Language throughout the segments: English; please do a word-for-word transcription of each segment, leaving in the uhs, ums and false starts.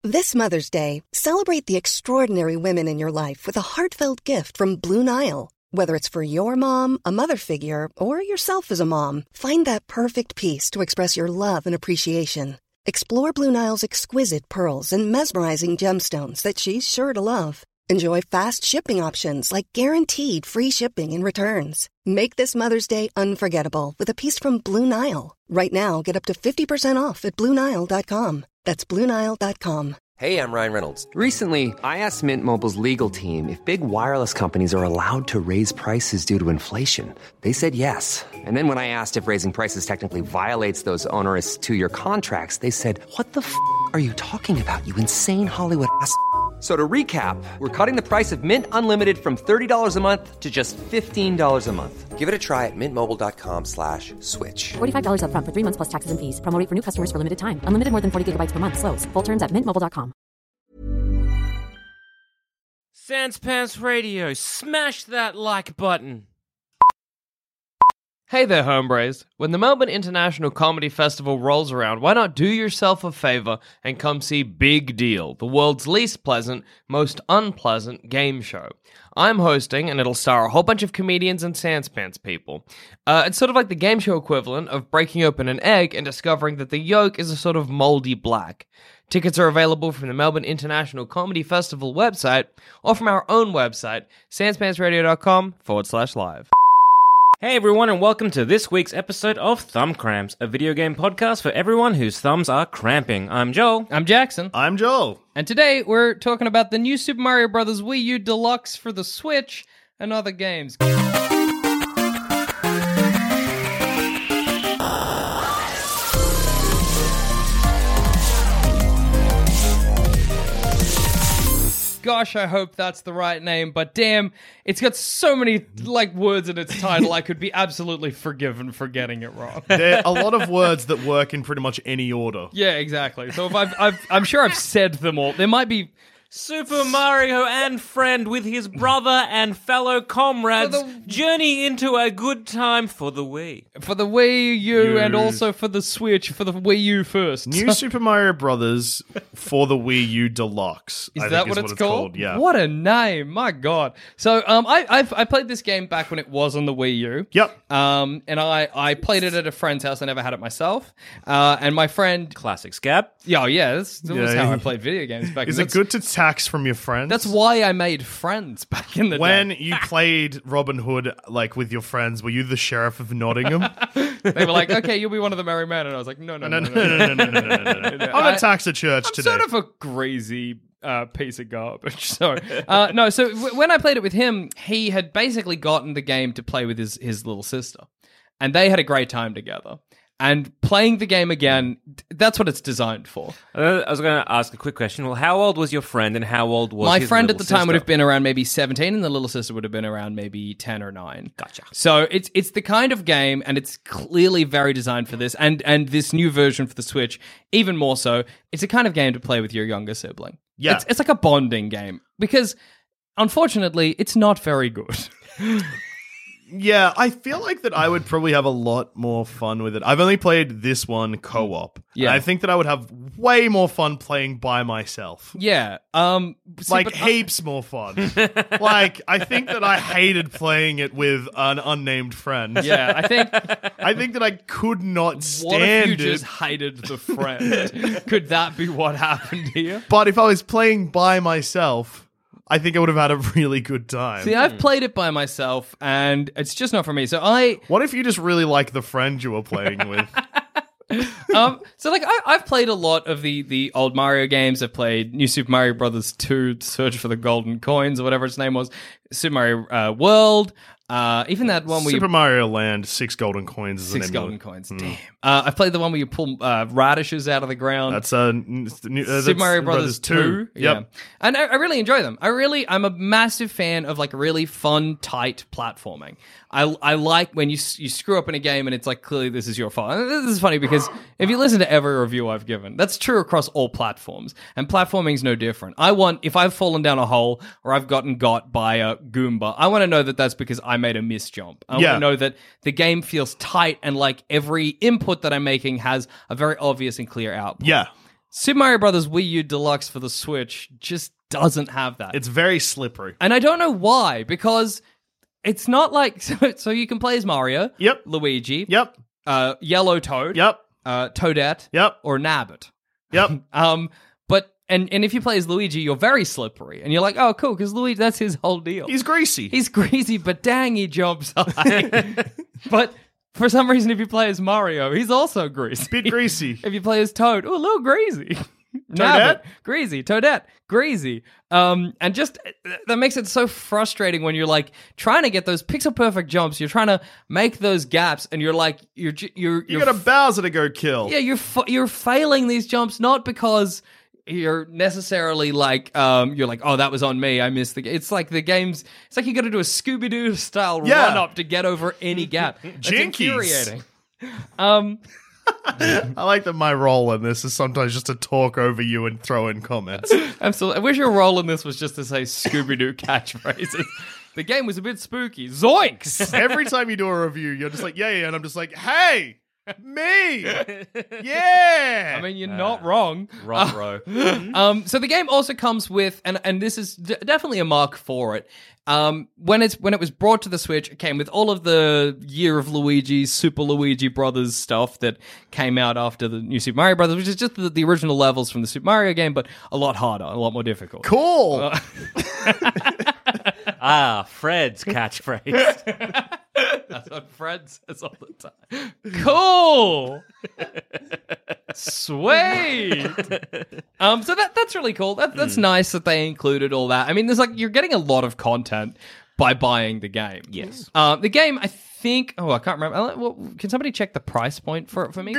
This Mother's Day, celebrate the extraordinary women in your life with a heartfelt gift from Blue Nile. Whether it's for your mom, a mother figure, or yourself as a mom, find that perfect piece to express your love and appreciation. Explore Blue Nile's exquisite pearls and mesmerizing gemstones that she's sure to love. Enjoy fast shipping options like guaranteed free shipping and returns. Make this Mother's Day unforgettable with a piece from Blue Nile. Right now, get up to fifty percent off at Blue Nile dot com. That's Blue Nile dot com. Hey, I'm Ryan Reynolds. Recently, I asked Mint Mobile's legal team if big wireless companies are allowed to raise prices due to inflation. They said yes. And then when I asked if raising prices technically violates those onerous two-year contracts, they said, "What the f*** are you talking about, you insane Hollywood ass f- So to recap, we're cutting the price of Mint Unlimited from thirty dollars a month to just fifteen dollars a month. Give it a try at mintmobile.com slash switch. forty-five dollars up front for three months plus taxes and fees. Promo rate for new customers for limited time. Unlimited more than forty gigabytes per month. Slows full terms at mint mobile dot com. Sans Pants Radio, smash that like button. Hey there, hombres. When the Melbourne International Comedy Festival rolls around, why not do yourself a favour and come see Big Deal, the world's least pleasant, most unpleasant game show. I'm hosting, and it'll star a whole bunch of comedians and Sans Pants people. Uh, it's sort of like the game show equivalent of breaking open an egg and discovering that the yolk is a sort of mouldy black. Tickets are available from the Melbourne International Comedy Festival website or from our own website, sanspantsradio.com forward slash live. Hey everyone, and welcome to this week's episode of Thumb Cramps, a video game podcast for everyone whose thumbs are cramping. I'm Joel. I'm Jackson. I'm Joel. And today we're talking about the new Super Mario Bros. Wii U Deluxe for the Switch and other games. Gosh, I hope that's the right name, but damn, it's got so many like words in its title, I could be absolutely forgiven for getting it wrong. There are a lot of words that work in pretty much any order. Yeah, exactly. So if I've, I've, I'm sure I've said them all. There might be Super Mario and friend with his brother and fellow comrades the- journey into a good time for the Wii. for the Wii U You- and also for the Switch, for the Wii U first. New Super Mario Brothers for the Wii U Deluxe. Is I that think what, is it's, called? Yeah. What a name! My God. So, um, I I've, I played this game back when it was on the Wii U. Yep. Um, and I I played it at a friend's house. I never had it myself. Uh, and my friend, Classic Scab. yeah, oh, yeah, that's, that was Yeah. how I played video games back. Is then. it good to tax from your friends? That's why I made friends back in the When day. you played Robin Hood, like with your friends, were you the sheriff of Nottingham? They were like, "Okay, you'll be one of the merry men," and I was like, "No, no, no, no, no." no, no. no, no, no, no, no, no, no. I'm I- gonna tax a church I'm today. sort of a crazy uh, piece of garbage. So, uh, no, so w- when I played it with him, he had basically gotten the game to play with his, his little sister. And they had a great time together. And playing the game again, that's what it's designed for. Uh, I was going to ask a quick question. Well, how old was your friend and how old was My his friend at little the time would sister? have been around maybe seventeen, and the little sister would have been around maybe ten or nine. Gotcha. So it's it's the kind of game, and it's clearly very designed for this, and and this new version for the Switch, even more so. It's a kind of game to play with your younger sibling. Yeah. It's, it's like a bonding game, because unfortunately, it's not very good. Yeah, I feel like that I would probably have a lot more fun with it. I've only played this one co-op. Yeah. And I think that I would have way more fun playing by myself. Yeah. Um. see, Like, but I- heaps more fun. Like, I think that I hated playing it with an unnamed friend. yeah, I think. I think that I could not What stand if you it. just hated the friend? Could that be what happened here? But if I was playing by myself, I think I would have had a really good time. See, I've played it by myself, and it's just not for me. So I, What if you just really like the friend you were playing with? um, so like I, I've played a lot of the the old Mario games. I've played New Super Mario Brothers two, Search for the Golden Coins, or whatever its name was. Super Mario uh, World. Uh, even that one where Super you Mario Land, six golden coins. Is six the name golden of it. coins. Mm. Damn. Uh, I've played the one where you pull uh, radishes out of the ground. That's uh, n- new, uh Super that's Mario Brothers two. Yep. Yeah. And I, I really enjoy them. I really, I'm a massive fan of like really fun, tight platforming. I, I like when you s- you screw up in a game and it's like, clearly this is your fault. And this is funny because if you listen to every review I've given, that's true across all platforms. And platforming's no different. I want, if I've fallen down a hole or I've gotten got by a Goomba, I want to know that that's because I made a misjump. I Yeah. want to know that the game feels tight and like every input that I'm making has a very obvious and clear output. Yeah. Super Mario Brothers Wii U Deluxe for the Switch just doesn't have that. It's very slippery. And I don't know why, because it's not like... So, so you can play as Mario, Yep. Luigi, Yep. uh, Yellow Toad, Yep. uh, Toadette, Yep. or Nabbit. Yep. Um, but and and if you play as Luigi, you're very slippery, and you're like, oh, cool, because Luigi, that's his whole deal. He's greasy. He's greasy, but dang, he jumps high. But for some reason, if you play as Mario, he's also greasy. Bit greasy. If you play as Toad, oh, a little greasy. Toadette? Nabbit, greasy. Toadette, greasy. Um, and just that makes it so frustrating when you're like trying to get those pixel perfect jumps. You're trying to make those gaps, and you're like, you're j- you're You you're got a Bowser to go kill. yeah, you're fa- you're failing these jumps not because you're necessarily like um you're like, oh, that was on me, I missed the game. It's like the game's it's like you got to do a Scooby Doo style Yeah. run up to get over any gap. That's Jinkies. infuriating. Um, I like that my role in this is sometimes just to talk over you and throw in comments. absolutely. I wish your role in this was just to say Scooby Doo catchphrases. The game was a bit spooky. Zoinks! Every time you do a review, you're just like, yeah, yeah, and I'm just like, hey, me, yeah. I mean, you're not wrong. Ruh-roh. Um, so the game also comes with, and and this is d- definitely a mark for it. Um, when it's when it was brought to the Switch, it came with all of the Year of Luigi, Super Luigi Brothers stuff that came out after the new Super Mario Brothers, which is just the, the original levels from the Super Mario game, but a lot harder, a lot more difficult. Cool. Ah, Fred's catchphrase. That's what Fred says all the time. Cool. Sweet. Um, so that that's really cool. That, that's nice that they included all that. I mean, there's like you're getting a lot of content by buying the game. Yes. Uh, the game, I think. Oh, I can't remember. Uh, well, can somebody check the price point for for me?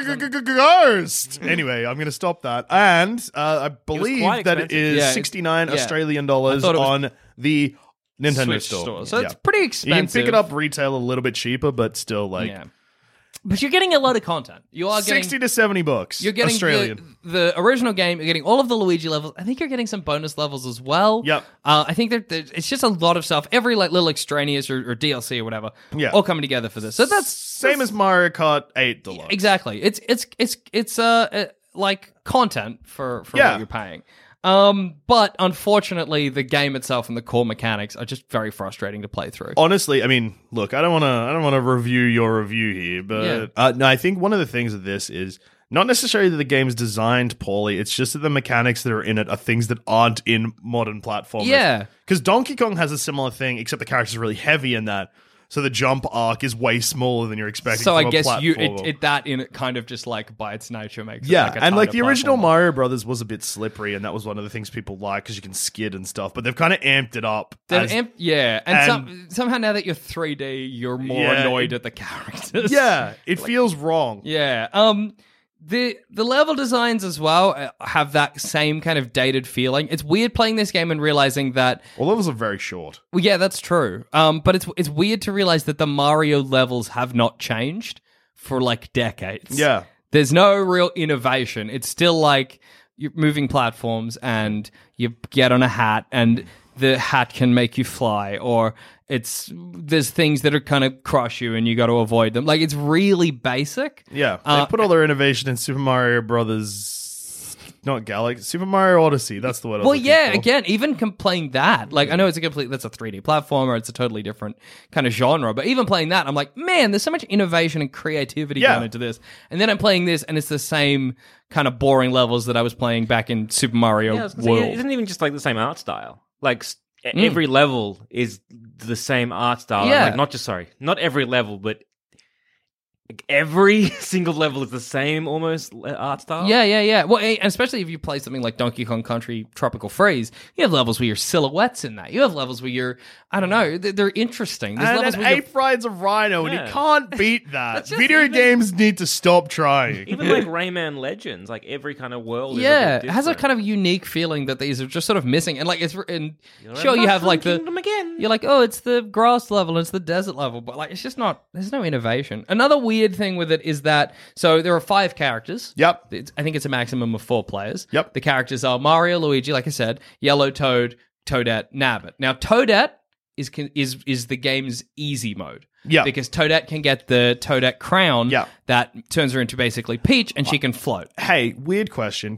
Ghost. Anyway, I'm going to stop that. And uh, I believe quite that it expensive. is Yeah, it- sixty-nine yeah. Australian dollars I thought it was- on the Nintendo Switch store. store. So it's Yeah. pretty You expensive. can pick it up retail a little bit cheaper, but still like Yeah. But you're getting a lot of content. You are getting sixty to seventy bucks. You're getting Australian. The, the original game. You're getting all of the Luigi levels. I think you're getting some bonus levels as well. Yep. Uh, I think that that- it's just a lot of stuff. Every like little extraneous or, or D L C or whatever. Yeah. All coming together for this. So that's Same as Mario Kart eight Deluxe. exactly. It's it's it's it's uh, uh like content for for Yeah. what you're paying. Um, but unfortunately, the game itself and the core mechanics are just very frustrating to play through. Honestly, I mean, look, I don't want to, I don't want to review your review here, but Yeah. uh, no, I think one of the things of this is not necessarily that the game's designed poorly. It's just that the mechanics that are in it are things that aren't in modern platformers. Yeah. because Donkey Kong has a similar thing, except the character's really heavy in that. So the jump arc is way smaller than you're expecting. So from I a guess you platformer. it, it that in it kind of just like by its nature makes Yeah, it like a and like tighter the original platformer. Mario Brothers was a bit slippery, and that was one of the things people like because you can skid and stuff. But they've kind of amped it up. They've as- amp- yeah, and, and- some, somehow now that you're three D, you're more Yeah, annoyed it- at the characters. yeah, it feels wrong. yeah. Um, the the level designs as well uh, have that same kind of dated feeling. It's weird playing this game and realizing that. Well, levels are very short. Well, yeah, that's true. Um, but it's it's weird to realize that the Mario levels have not changed for like decades. Yeah. There's no real innovation. It's still like you're moving platforms and you get on a hat and the hat can make you fly, or it's there's things that are kind of crush you and you got to avoid them. Like it's really basic. Yeah, they Uh, put all their innovation in Super Mario Brothers, not Galaxy, Super Mario Odyssey. That's the word. I was Well, looking yeah, for. again, even com- playing that, like I know it's a complete that's a three D platformer, it's a totally different kind of genre, but even playing that, I'm like, man, there's so much innovation and creativity Yeah. going into this. And then I'm playing this, and it's the same kind of boring levels that I was playing back in Super Mario Yeah, I was gonna say, World. it isn't even just like the same art style. Like s- e- Mm. every level is the same art style. Yeah. Like, not just sorry, not every level, but like, every single level is the same almost uh, art style. Yeah, yeah, yeah. Well, eh, especially if you play something like Donkey Kong Country Tropical Freeze, you have levels where you're silhouettes in that. You have levels where you're, I don't know, they're, they're interesting. There's And levels an where you're ape rides a rhino, and Yeah. you can't beat that. That's just Video even- games need to stop trying. Even like Rayman Legends, like every kind of world. yeah, is a it bit has a different. kind of unique feeling that these are just sort of missing. And like it's and You're sure in you have like Mushroom the Kingdom again. you're like, oh, it's the grass level, it's the desert level, but like it's just not. There's no innovation. Another weird thing with it is that so there are five characters. Yep. It's, I think it's a maximum of four players. Yep. The characters are Mario, Luigi, like I said, Yellow Toad, Toadette, Nabbit. Now Toadette is can, is is the game's easy mode. Yeah. Because Toadette can get the Toadette crown Yeah. that turns her into basically Peach, and she can float. Hey, weird question. Because Yeah.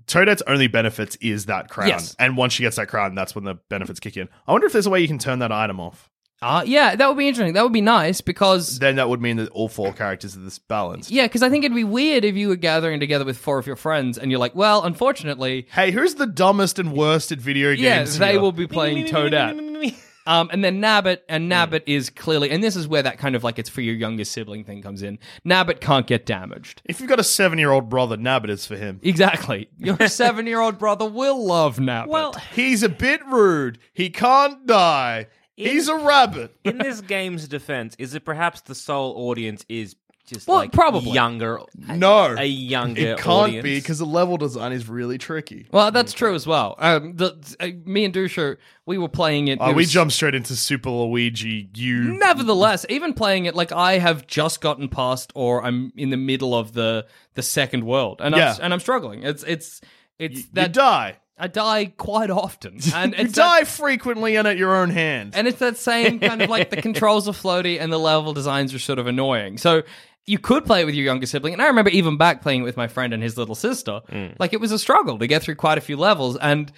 Toadette's only benefits is that crown. Yes. And once she gets that crown, that's when the benefits kick in. I wonder if there's a way you can turn that item off. Uh, yeah, that would be interesting. That would be nice because... Then that would mean that all four characters are this balanced. Yeah, because I think it'd be weird if you were gathering together with four of your friends and you're like, well, unfortunately... Hey, who's the dumbest and worst at video Yeah, games? they here? will be playing Toadette. Um, and then Nabbit, and Nabbit is clearly... And this is where that kind of like it's for your younger sibling thing comes in. Nabbit can't get damaged. If you've got a seven-year-old brother, Nabbit is for him. Exactly. Your seven-year-old brother will love Nabbit. Well, He's a bit rude. He can't die. He's a rabbit. in this game's defense, is it perhaps the sole audience is just Well, like probably. younger? No. A younger It can't audience? be because the level design is really tricky. Well, that's true as well. Um, the, uh, me and Dusha, we were playing it. Oh, it we was- jumped straight into Super Luigi. You. Nevertheless, even playing it, like I have just gotten past, or I'm in the middle of the the second world, and Yeah. I'm and I'm struggling. It's it's it's You that die. I die quite often, and You it's die that, frequently and at your own hand. and it's that same kind of like the controls are floaty and the level designs are sort of annoying. So you could play it with your younger sibling, and I remember even back playing it with my friend and his little sister. Like it was a struggle to get through quite a few levels, and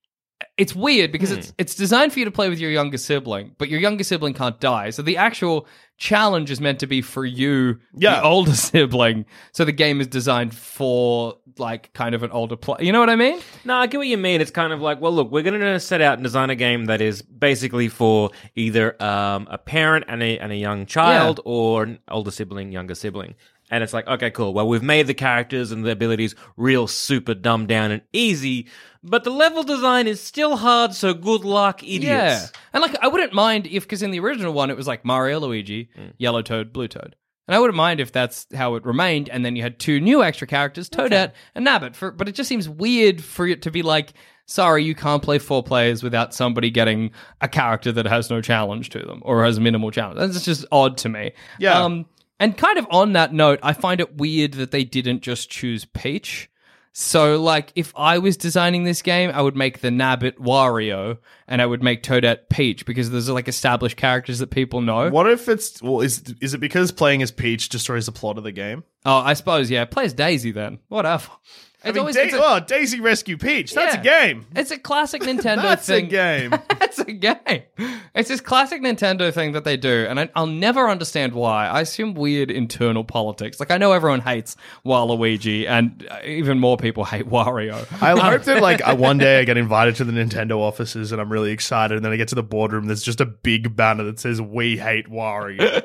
it's weird because it's it's designed for you to play with your younger sibling, but your younger sibling can't die. So the actual challenge is meant to be for you, Yeah. the older sibling. So the game is designed for like kind of an older play. You know what I mean? No, I get what you mean. It's kind of like, well, look, we're going to set out and design a game that is basically for either um, a parent and a and a young child, or an older sibling, younger sibling. And it's like, okay, cool. Well, we've made the characters and the abilities real super dumbed down and easy, but the level design is still hard, so good luck, idiots. Yeah. And like I wouldn't mind if, because in the original one it was like Mario, Luigi, Yellow Toad, Blue Toad. And I wouldn't mind if that's how it remained, and then you had two new extra characters, Toadette and Nabbit. For, but it just seems weird for it to be like, sorry, you can't play four players without somebody getting a character that has no challenge to them, or has minimal challenge. That's just odd to me. Yeah. Um, and kind of on that note, I find it weird that they didn't just choose Peach. So, like, if I was designing this game, I would make the Nabbit Wario, and I would make Toadette Peach, because there's, like, established characters that people know. What if it's well? Is is it because playing as Peach destroys the plot of the game? Oh, I suppose, yeah. Play as Daisy, then. Whatever. I It's mean, always- Da- it's a- oh, Daisy Rescue Peach. That's Yeah. a game. It's a classic Nintendo That's thing. a game. It's a game. It's this classic Nintendo thing that they do, and I, I'll never understand why. I assume weird internal politics. Like, I know everyone hates Waluigi, and even more people hate Wario. I hope that like I- one day I get invited to the Nintendo offices and I'm really excited, and then I get to the boardroom. There's just a big banner that says "We hate Wario.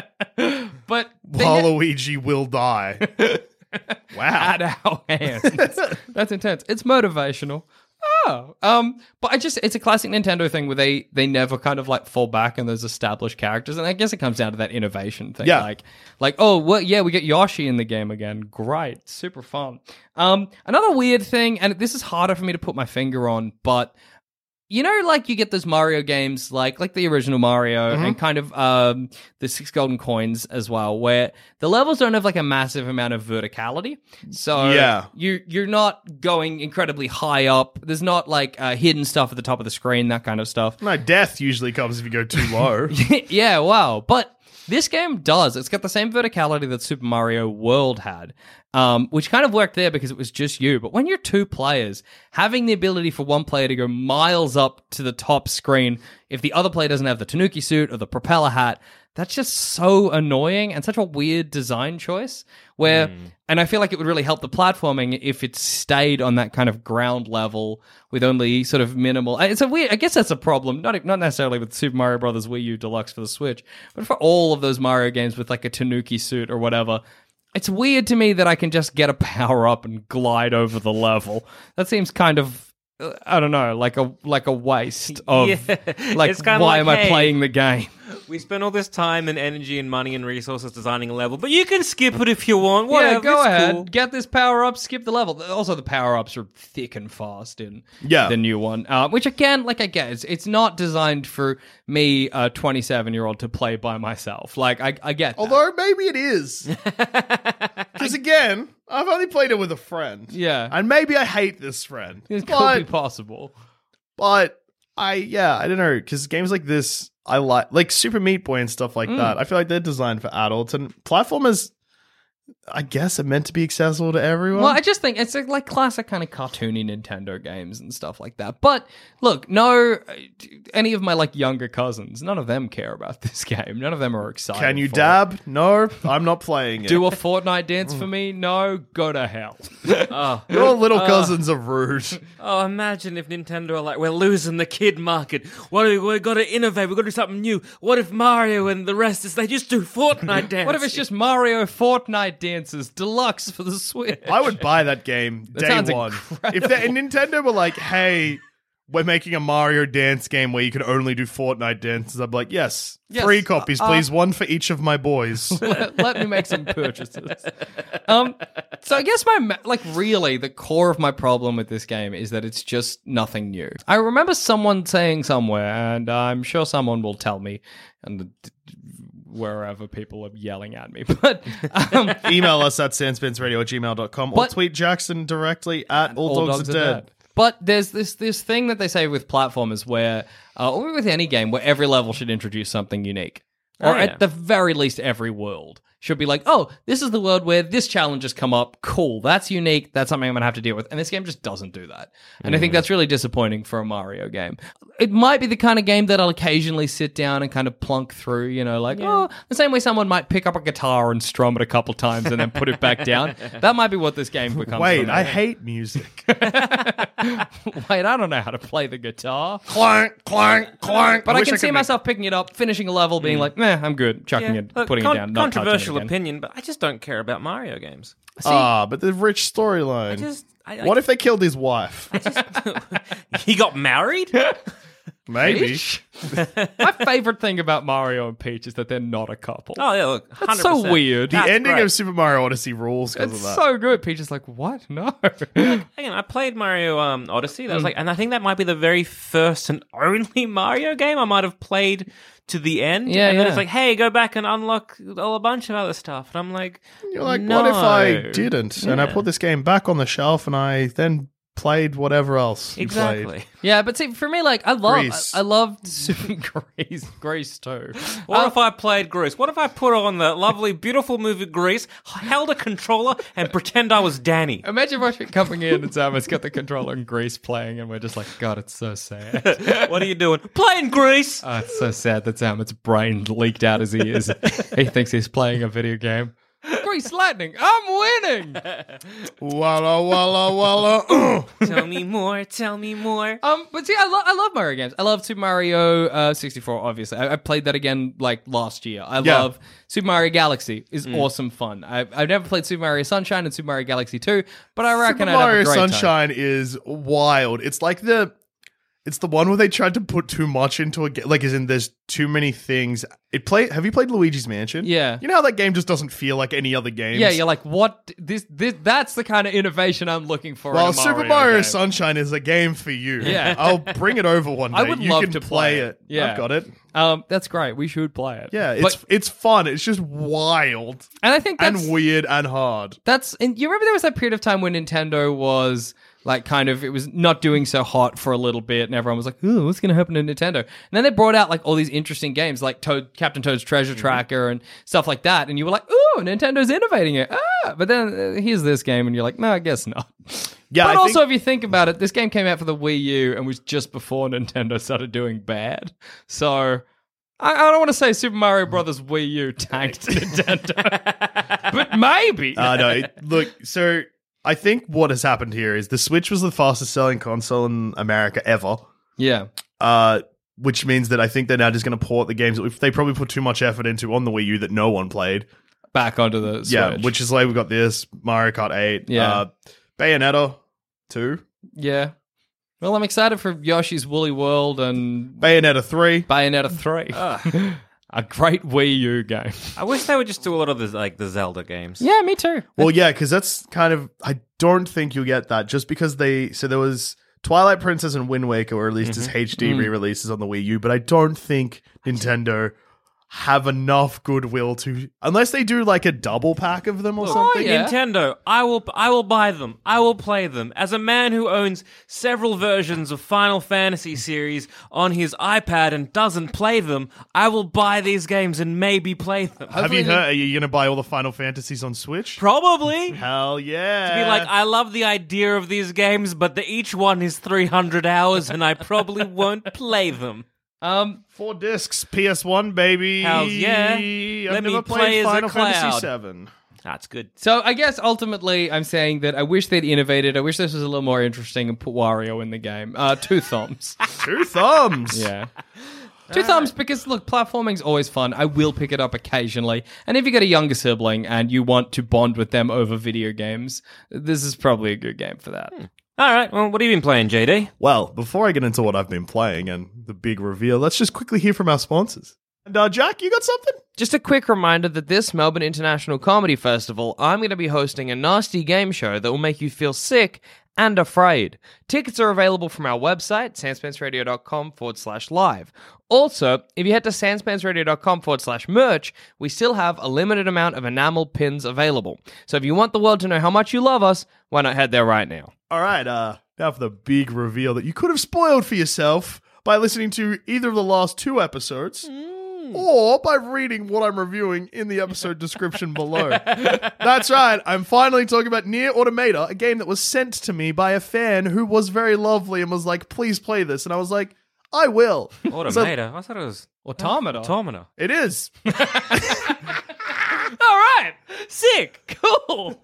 But they ne- Waluigi will die." Wow. at our hands. That's intense. It's motivational. Oh, um, but I just, it's a classic Nintendo thing where they, they never kind of like fall back on those established characters. And I guess it comes down to that innovation thing. Yeah. Like, like, oh, well, yeah, we get Yoshi in the game again. Great. Super fun. Um, another weird thing, and this is harder for me to put my finger on, but you know, like you get those Mario games, like like the original Mario, and kind of um, the Six Golden Coins as well, where the levels don't have like a massive amount of verticality. So Yeah. you you're not going incredibly high up. There's not like uh, hidden stuff at the top of the screen, that kind of stuff. No, death usually comes if you go too low. Yeah, wow. But this game does. It's got the same verticality that Super Mario World had, um, which kind of worked there because it was just you. But when you're two players, having the ability for one player to go miles up to the top screen, if the other player doesn't have the Tanuki suit or the propeller hat, that's just so annoying and such a weird design choice. Where, and I feel like it would really help the platforming if it stayed on that kind of ground level with only sort of minimal. It's a weird. I guess that's a problem. Not not necessarily with Super Mario Brothers Wii U Deluxe for the Switch, but for all of those Mario games with like a Tanuki suit or whatever. It's weird to me that I can just get a power up and glide over the level. That seems kind of, uh, I don't know, like a like a waste of Yeah. like It's kinda why like, am I hey, playing the game? We spend all this time and energy and money and resources designing a level, but you can skip it if you want. Whatever, Yeah, go it's ahead. cool. Get this power up, skip the level. Also, the power ups are thick and fast in Yeah. the new one. Uh, which, again, like I get, it's, it's not designed for me, a twenty-seven year old, to play by myself. Like, I, I get that. Although maybe it is. Because again, I've only played it with a friend. Yeah. And maybe I hate this friend. It but, could be possible. but I, yeah, I don't know. Because games like this, I like, like Super Meat Boy and stuff like Mm. that. I feel like they're designed for adults. And platformers, I guess it meant to be accessible to everyone. Well, I just think it's like, like classic kind of cartoony Nintendo games and stuff like that. But look, no, any of my like younger cousins, none of them care about this game. None of them are excited. Can you for dab? it. No, I'm not playing it. Do a Fortnite dance for me? No, go to hell. Oh, Your little cousins are rude. oh, imagine if Nintendo are like, we're losing the kid market. What we we got to innovate. We got to do something new. What if Mario and the rest is they just do Fortnite dance? What if it's just Mario Fortnite dances deluxe for the Switch? I would buy that game That day sounds one. incredible. If the, and Nintendo were like, hey, we're making a Mario dance game where you can only do Fortnite dances, I'd be like, yes, Yes, three copies, uh, please, one for each of my boys. let, let me make some purchases. Um, so I guess my ma- like really the core of my problem with this game is that it's just nothing new. I remember someone saying somewhere, and I'm sure someone will tell me, and wherever people are yelling at me, but um, Email us at sandspinsradio at gmail dot com or But- tweet Jackson directly at All, Dogs, Are Dead. But there's this this thing that they say with platformers where, uh, or with any game, where every level should introduce something unique. Or Oh, yeah. at the very least, every world should be like, oh, this is the world where this challenge has come up. Cool. That's unique. That's something I'm going to have to deal with. And this game just doesn't do that. And I think that's really disappointing for a Mario game. It might be the kind of game that I'll occasionally sit down and kind of plunk through, you know, like, oh, the same way someone might pick up a guitar and strum it a couple times and then put it back down. That might be what this game becomes. Wait, for me. I hate music. Wait, I don't know how to play the guitar. Clank, clank, clank. But I, wish can could see make- myself picking it up, finishing a level, being like, meh, I'm good, chucking Yeah. it, Look, putting con- it down, not touching it controversial again. opinion, but I just don't care about Mario games. Ah, but the rich storyline. I just, I, I, What if they killed his wife? he got married? Maybe. Peach? My favorite thing about Mario and Peach is that they're not a couple. Oh yeah, look, That's so one hundred percent. weird. The That's ending great. of Super Mario Odyssey rules because It's of that. so good. Peach is like, what? No. Again, I played Mario um, Odyssey. That was like, and I think that might be the very first and only Mario game I might have played to the end. Yeah, and then yeah. it's like, hey, go back and unlock a bunch of other stuff. And I'm like, You're like, no. what if I didn't? And I Yeah. put this game back on the shelf and I then played whatever else you Exactly. played. Yeah, but see, for me, like, I love, Grease. I, I loved Super Grease, Grease too. What Uh, if I played Grease? What if I put on the lovely, beautiful movie Grease, held a controller, and pretend I was Danny? Imagine Rushford coming in and Zama's got the controller and Grease playing, and we're just like, God, it's so sad. What are you doing? Playing Grease! Oh, it's so sad that Zamet's brain leaked out his ears. He thinks he's playing a video game. Grease Lightning, I'm winning! Walla, walla, walla. uh. Tell me more, tell me more. Um, but see, I, lo- I love Mario games. I love Super Mario uh, sixty-four, obviously. I-, I played that again, like, last year. I Yeah. love Super Mario Galaxy. Is awesome fun. I- I've never played Super Mario Sunshine and Super Mario Galaxy two, but I reckon Super I'd have Mario a great time. Sunshine is wild. It's like the it's the one where they tried to put too much into a game. Like, as in, there's too many things. It play. Have you played Luigi's Mansion? Yeah. You know how that game just doesn't feel like any other game. Yeah, you're like, what? This, this, that's the kind of innovation I'm looking for. Well, in a Super Mario, Mario game. Sunshine is a game for you. Yeah. I'll bring it over one day. I would you love can to play play it. it. Yeah. I've got it. Um, that's great. We should play it. Yeah, it's But- it's fun. It's just wild and I think that's and weird and hard. That's and you remember there was that period of time when Nintendo was like kind of it was not doing so hot for a little bit, and everyone was like, "Ooh, what's going to happen to Nintendo?" And then they brought out like all these interesting games, like Toad, Captain Toad's Treasure Tracker and stuff like that, and you were like, "Ooh, Nintendo's innovating it." Ah, but then uh, here's this game, and you're like, "No, I guess not." Yeah, but I also, think- if you think about it, this game came out for the Wii U and was just before Nintendo started doing bad, so. I, I don't want to say Super Mario Brothers Wii U tanked Nintendo, but maybe. Uh, no, it- look, so I think what has happened here is the Switch was the fastest selling console in America ever, Yeah. uh, which means that I think they're now just going to port the games that they probably put too much effort into on the Wii U that no one played. Back onto the Switch. Yeah, which is like we've got this Mario Kart eight, Yeah. uh, Bayonetta two, Yeah. Well, I'm excited for Yoshi's Woolly World and Bayonetta three. Bayonetta three. A great Wii U game. I wish they would just do a lot of the like the Zelda games. Yeah, me too. Well, yeah, because that's kind of I don't think you'll get that just because they so there was Twilight Princess and Wind Waker were released as H D re-releases on the Wii U, but I don't think Nintendo have enough goodwill to, unless they do like a double pack of them or something. yeah. Nintendo, I will I will buy them. I will play them. As a man who owns several versions of Final Fantasy series on his iPad and doesn't play them, I will buy these games and maybe play them. Have you heard? Are you going to buy all the Final Fantasies on Switch? Probably. Hell yeah. To be like, I love the idea of these games, but the, each one is three hundred hours and I probably won't play them. Um, Four discs, P S one, baby. Hells yeah. I've Let me never play played as a Final cloud. Fantasy seven. That's good. so I guess ultimately I'm saying that I wish they'd innovated. I wish this was a little more interesting and put Wario in the game. Uh, two thumbs. Two thumbs. Yeah. Two thumbs because, look, platforming's always fun. I will pick it up occasionally. And if you got a younger sibling and you want to bond with them over video games, this is probably a good game for that. Hmm. All right, well, what have you been playing, J D? Well, before I get into what I've been playing and the big reveal, let's just quickly hear from our sponsors. And uh, Jack, you got something? Just a quick reminder that this Melbourne International Comedy Festival, I'm going to be hosting a nasty game show that will make you feel sick and afraid. Tickets are available from our website, sanspansradio.com forward slash live. Also, if you head to sanspansradio.com forward slash merch, we still have a limited amount of enamel pins available. So if you want the world to know how much you love us, why not head there right now? All right, uh, now for the big reveal that you could have spoiled for yourself by listening to either of the last two episodes or by reading what I'm reviewing in the episode description below. That's right, I'm finally talking about Nier Automata, a game that was sent to me by a fan who was very lovely and was like, please play this. And I was like, I will. Automata? I thought it was... Automata. Automata. It is. All right. Sick. Cool.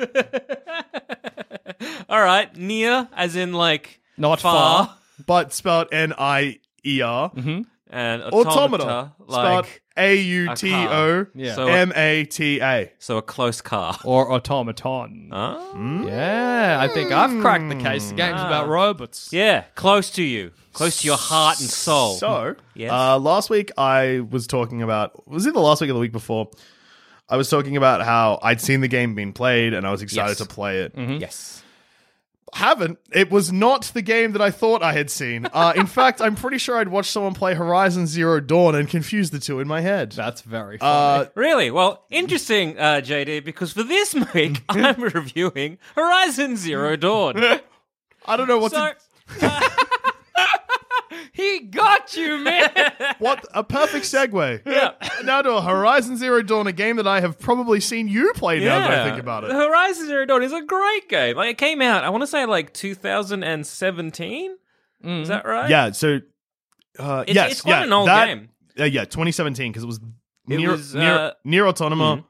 All right. Nier, as in like... Not far. far. But spelled N I E R. Mm-hmm. And automata, Automata, like... spelled A U T O Yeah. So- M A T A. So a close car. Or automaton. Oh? Yeah, I think I've cracked the case. The game's Ah. about robots. Yeah, close to you. Close to your heart and soul. So, Yes. uh, last week I was talking about, was it the last week or the week before? I was talking about how I'd seen the game being played and I was excited Yes. to play it. Yes. Haven't. It was not the game that I thought I had seen. Uh, in fact, I'm pretty sure I'd watched someone play Horizon Zero Dawn and confused the two in my head. That's very funny. Uh, Really? Well, interesting, uh, J D, because for this week, I'm reviewing Horizon Zero Dawn. I don't know what So, to... he got you, man. What a perfect segue. yeah. Now to a Horizon Zero Dawn, a game that I have probably seen you play now that I think about it. Horizon Zero Dawn is a great game. Like, it came out, I want to say, like, two thousand seventeen? Is that right? Yeah, so... Uh, It's- yes, it's quite yeah, an old that- game. Uh, yeah, twenty seventeen, because it was It near, was, near, uh, near Autonoma,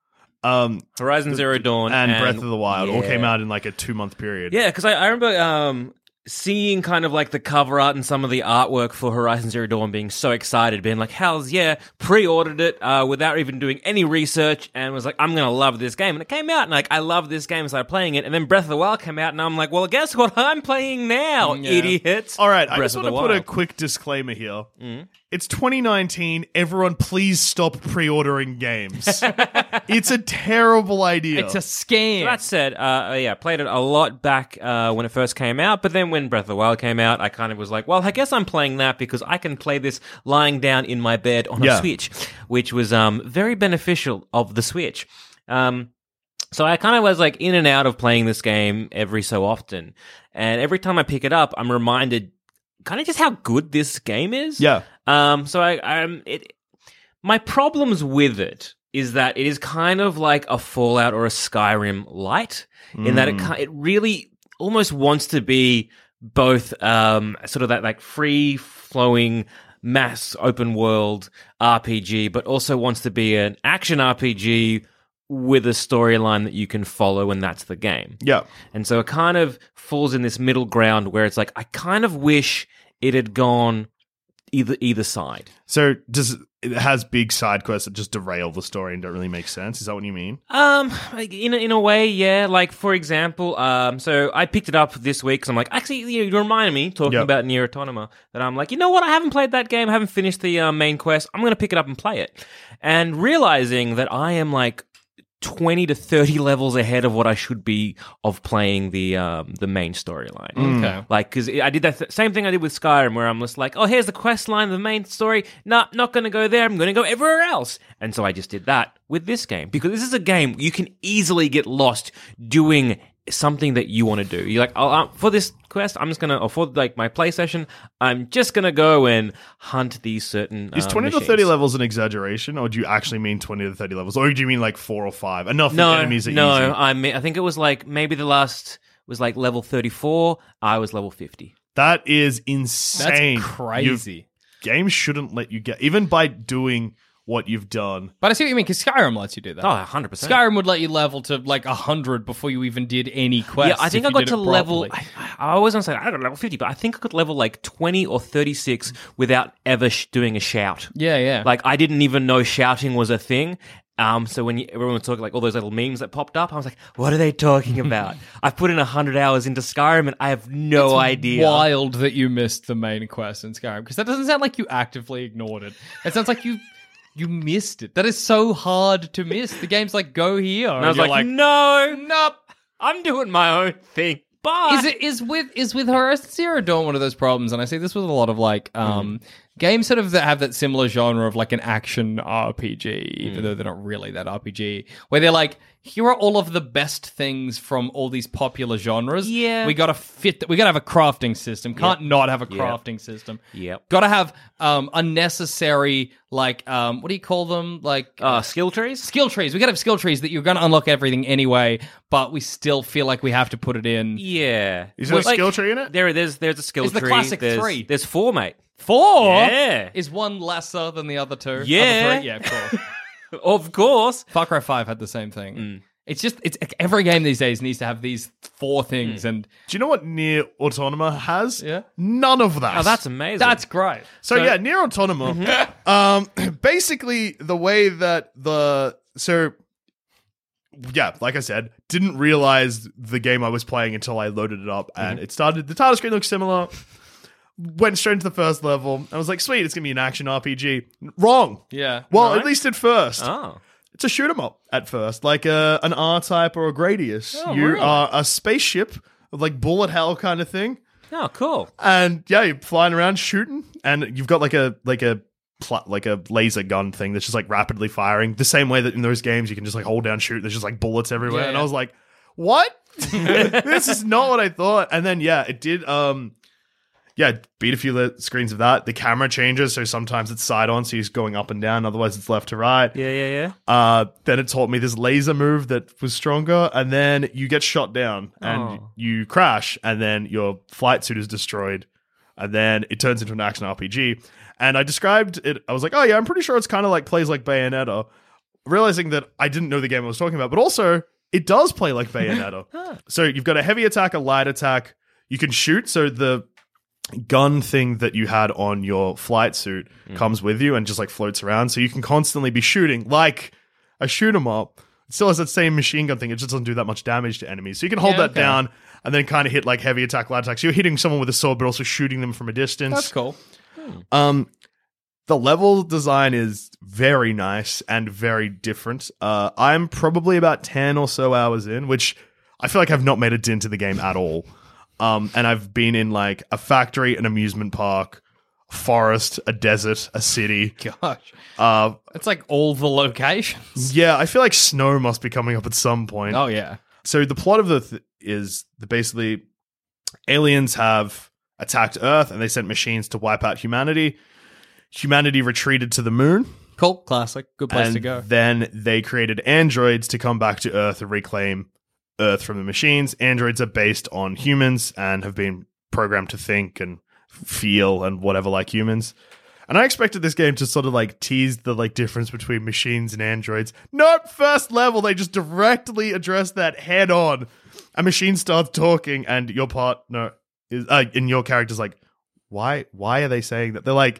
um, Horizon Zero Dawn. and, Breath of the Wild all yeah. came out in like a two-month period. Yeah, because I, I remember um, seeing kind of like the cover art and some of the artwork for Horizon Zero Dawn, being so excited, being like, hells yeah, pre-ordered it uh, without even doing any research, and was like, I'm going to love this game. And it came out, and like, I love this game, started playing it, and then Breath of the Wild came out, and I'm like, well, guess what I'm playing now, idiots. All right, I Breath just of want to the put a Wild. quick disclaimer here. It's twenty nineteen. Everyone, please stop pre-ordering games. It's a terrible idea. It's a scam. That said, uh, yeah, I played it a lot back uh, when it first came out, but then when Breath of the Wild came out, I kind of was like, well, I guess I'm playing that because I can play this lying down in my bed on Yeah. a Switch, which was um, very beneficial of the Switch. Um, so I kind of was like in and out of playing this game every so often, and every time I pick it up, I'm reminded kind of just how good this game is. Yeah. Um, so I, I'm it. My problems with it is that it is kind of like a Fallout or a Skyrim light, in that it ki- it really almost wants to be both um sort of that like free flowing mass open world R P G, but also wants to be an action R P G with a storyline that you can follow, and that's the game. Yeah. And so it kind of falls in this middle ground where it's like, I kind of wish it had gone either either side. So does it has big side quests that just derail the story and don't really make sense? Is that what you mean? Um, like, in a, in a way, yeah. Like, for example, um, so I picked it up this week because I'm like, actually, you, you reminded me talking Yep. about Nier Automata that I'm like, you know what? I haven't played that game. I haven't finished the uh, main quest. I'm going to pick it up and play it, and realizing that I am like twenty to thirty levels ahead of what I should be of playing the um, the main storyline. Okay. Like, because I did that th- same thing I did with Skyrim, where I'm just like, oh, here's the quest line, the main story. Nah, not going to go there. I'm going to go everywhere else. And so I just did that with this game, because this is a game you can easily get lost doing something that you want to do. You're like, oh, uh, for this quest, I'm just gonna, or for like my play session, I'm just gonna go and hunt these certain. Is uh, twenty machines. to thirty levels an exaggeration, or do you actually mean twenty to thirty levels, or do you mean like four or five? Enough No, enemies are no. easy. I mean, I think it was like maybe the last was like level thirty-four. I was level fifty. That is insane. That's crazy. You- games shouldn't let you get, even by doing what you've done. But I see what you mean, because Skyrim lets you do that. Oh, one hundred percent. Skyrim would let you level to like one hundred before you even did any quests. Yeah, I think if I you got did to it level. properly. I, I always want to say I got level fifty, but I think I could level like twenty or thirty-six without ever sh- doing a shout. Yeah, yeah. Like I didn't even know shouting was a thing. Um, so when you, everyone was talking like all those little memes that popped up, I was like, "What are they talking about?" I've put in a hundred hours into Skyrim and I have no It's idea. wild that you missed the main quest in Skyrim, because that doesn't sound like you actively ignored it. It sounds like you you missed it. That is so hard to miss. The game's like, go here. And I was you're like, "No, nope. I'm doing my own thing." Bye. Is it is with is with Horizon Zero Dawn one of those problems? And I see this with a lot of like um, games sort of that have that similar genre of like an action R P G, even though they're not really that R P G, where they're like, here are all of the best things from all these popular genres. Yeah. we gotta fit. Th- we gotta have a crafting system. Can't not have a crafting system. Yep. Gotta have um, unnecessary like um, what do you call them? Like uh, skill trees? skill trees. We gotta have skill trees that you're gonna unlock everything anyway, but we still feel like we have to put it in. Yeah. Is there a Like, skill tree in it? There, there's there's a skill It's the tree. classic there's, three. There's four, mate. Four Yeah. is one lesser than the other two. Yeah. Other three? Yeah, of course. Of course. Far Cry five had the same thing. It's just it's every game these days needs to have these four things, and Do you know what Nier Autonoma has? Yeah. None of that. Oh, that's amazing. that's great. So, yeah, Nier Autonoma. um, basically, the way that the so yeah, like I said, didn't realize the game I was playing until I loaded it up, and it started. The title screen looks similar. Went straight into the first level. I was like, sweet, it's gonna be an action R P G. Wrong. Yeah. Well, Right. at least at first. Oh. It's a shoot 'em up at first, like a, an R-Type or a Gradius. Oh, you really? are a spaceship, like bullet hell kind of thing. Oh, cool. And yeah, you're flying around shooting, and you've got like a like a pl- like a laser gun thing that's just like rapidly firing. The same way that in those games you can just like hold down shoot. There's just like bullets everywhere, Yeah, and yeah. I was like, "What? This is not what I thought." And then yeah, it did. Um, yeah, beat a few li- screens of that. The camera changes, so sometimes it's side on, so he's going up and down. Otherwise, it's left to right. Yeah, yeah, yeah. Uh, then it taught me this laser move that was stronger, and then you get shot down and Oh. you crash, and then your flight suit is destroyed, and then it turns into an action R P G. And I described it, I was like, oh yeah, I'm pretty sure it's kind of like plays like Bayonetta, realizing that I didn't know the game I was talking about, but also it does play like Bayonetta. So you've got a heavy attack, a light attack, you can shoot, so the gun thing that you had on your flight suit comes with you and just like floats around, so you can constantly be shooting like a shoot 'em up. It still has that same machine gun thing, it just doesn't do that much damage to enemies, so you can hold Yeah, that okay. down and then kind of hit like heavy attack, light attack, so you're hitting someone with a sword but also shooting them from a distance. That's cool. Um, the level design is very nice and very different. Uh, I'm probably about ten or so hours in, which I feel like I've not made a dent in the game at all. Um, and I've been in like a factory, an amusement park, a forest, a desert, a city. Gosh, Uh, it's like all the locations. yeah, I feel like snow must be coming up at some point. Oh yeah. So the plot of the th- is that basically aliens have attacked Earth and they sent machines to wipe out humanity. Humanity retreated to the moon. Cool, classic, good place and to go. then they created androids to come back to Earth and reclaim Earth from the machines. Androids are based on humans and have been programmed to think and feel and whatever like humans. And I expected this game to sort of like tease the like difference between machines and androids. Nope, first level, they just directly address that head on. A machine starts talking and your partner is uh, and your character's like, why why are they saying that? They're like,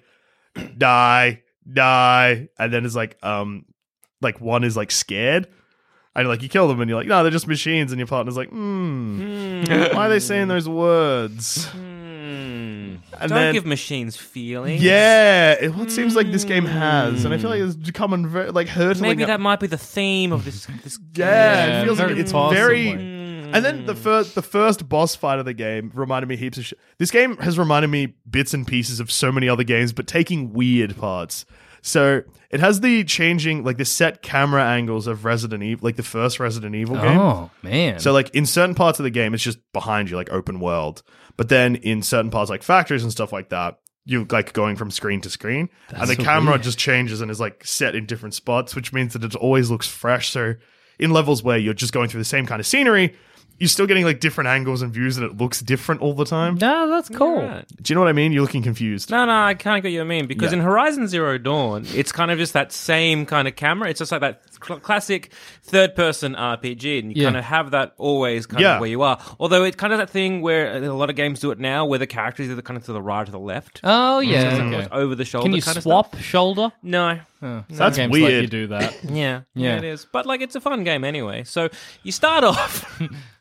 die, die, and then it's like um like one is like scared. And like you kill them and you're like, no, they're just machines, and your partner's like, hmm, why are they saying those words? Hmm. And Don't then, give machines feelings. yeah, it, what seems like this game has, and I feel like it's becoming very like hurtling. Maybe up- that might be the theme of this. this Yeah, Yeah, it feels like very it's possibly. very. And then the first, the first boss fight of the game reminded me heaps of shit. This game has reminded me bits and pieces of so many other games, but taking weird parts. So it has the changing, like the set camera angles of Resident Evil, like the first Resident Evil game. Oh, man. So like in certain parts of the game, it's just behind you, like open world. But then in certain parts, like factories and stuff like that, you're like going from screen to screen, and the so camera weird. just changes and is like set in different spots, which means that it always looks fresh. So in levels where you're just going through the same kind of scenery, you're still getting like different angles and views, and it looks different all the time. no, that's cool. Right. Do you know what I mean? You're looking confused. No, no, I kind of get what you mean because Yeah. in Horizon Zero Dawn, it's kind of just that same kind of camera. It's just like that cl- classic third-person R P G, and you Yeah. kind of have that always kind Yeah. of where you are. Although it's kind of that thing where a lot of games do it now, where the characters are kind of to the right or the left, Oh, yeah. so okay. it's over the shoulder. Can you kind of swap stuff. shoulder? No. Oh, some That's games weird. Let you do that. Yeah, Yeah. yeah, it is. But like, it's a fun game anyway. So you start off.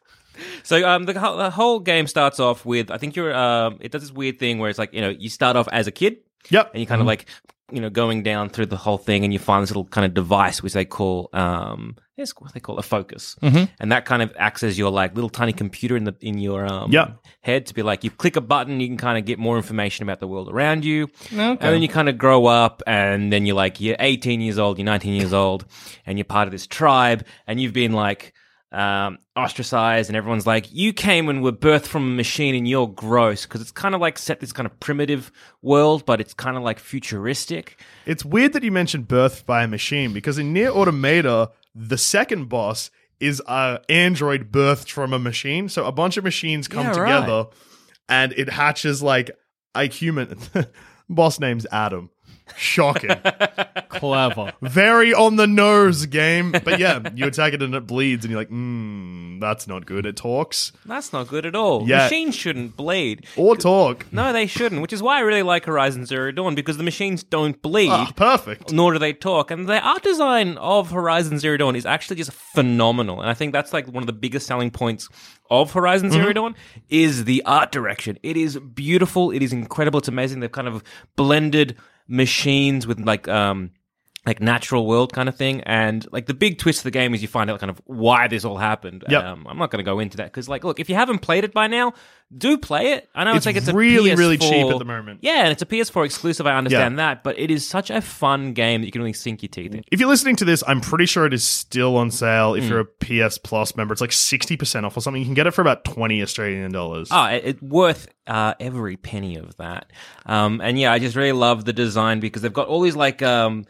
So um, the, whole- the whole game starts off with I think you're um, it does this weird thing where it's like you know you start off as a kid. Yep. And you kind of like, you know, going down through the whole thing and you find this little kind of device which they call, um, it's what they call a focus. Mm-hmm. And that kind of acts as your like little tiny computer in the, in your, um, Yeah. head to be like, you click a button, you can kind of get more information about the world around you. Okay. And then you kind of grow up and then you're like, you're eighteen years old, you're nineteen years old and you're part of this tribe and you've been like, um, ostracized, and everyone's like, you came and were birthed from a machine and you're gross, because it's kind of like set this kind of primitive world, but it's kind of like futuristic. It's weird that you mentioned birthed by a machine, because in Nier Automata, the second boss is a android birthed from a machine. So a bunch of machines come Yeah, together right. and it hatches like a human. Boss name's Adam. Shocking. Clever. Very on the nose game. But yeah, you attack it and it bleeds and you're like, hmm, that's not good. It talks. That's not good at all. Yeah. Machines shouldn't bleed. Or talk. No, they shouldn't, which is why I really like Horizon Zero Dawn, because the machines don't bleed. Ah, perfect. Nor do they talk. And the art design of Horizon Zero Dawn is actually just phenomenal. And I think that's like one of the biggest selling points of Horizon Zero Dawn is the art direction. It is beautiful. It is incredible. It's amazing. They've kind of blended machines with like um like natural world kind of thing, and like the big twist of the game is you find out kind of why this all happened. Yep. Um, I'm not going to go into that because, like, look, if you haven't played it by now, do play it. I know it's, It's like it's a really, P S four, really cheap at the moment. Yeah, and it's a P S four exclusive. I understand Yeah. that, but it is such a fun game that you can really sink your teeth in. If you're listening to this, I'm pretty sure it is still on sale. If Hmm. you're a P S Plus member, it's like sixty percent off or something. You can get it for about twenty Australian dollars. Oh, it, it worth uh, every penny of that. Um, and yeah, I just really love the design because they've got all these like. Um,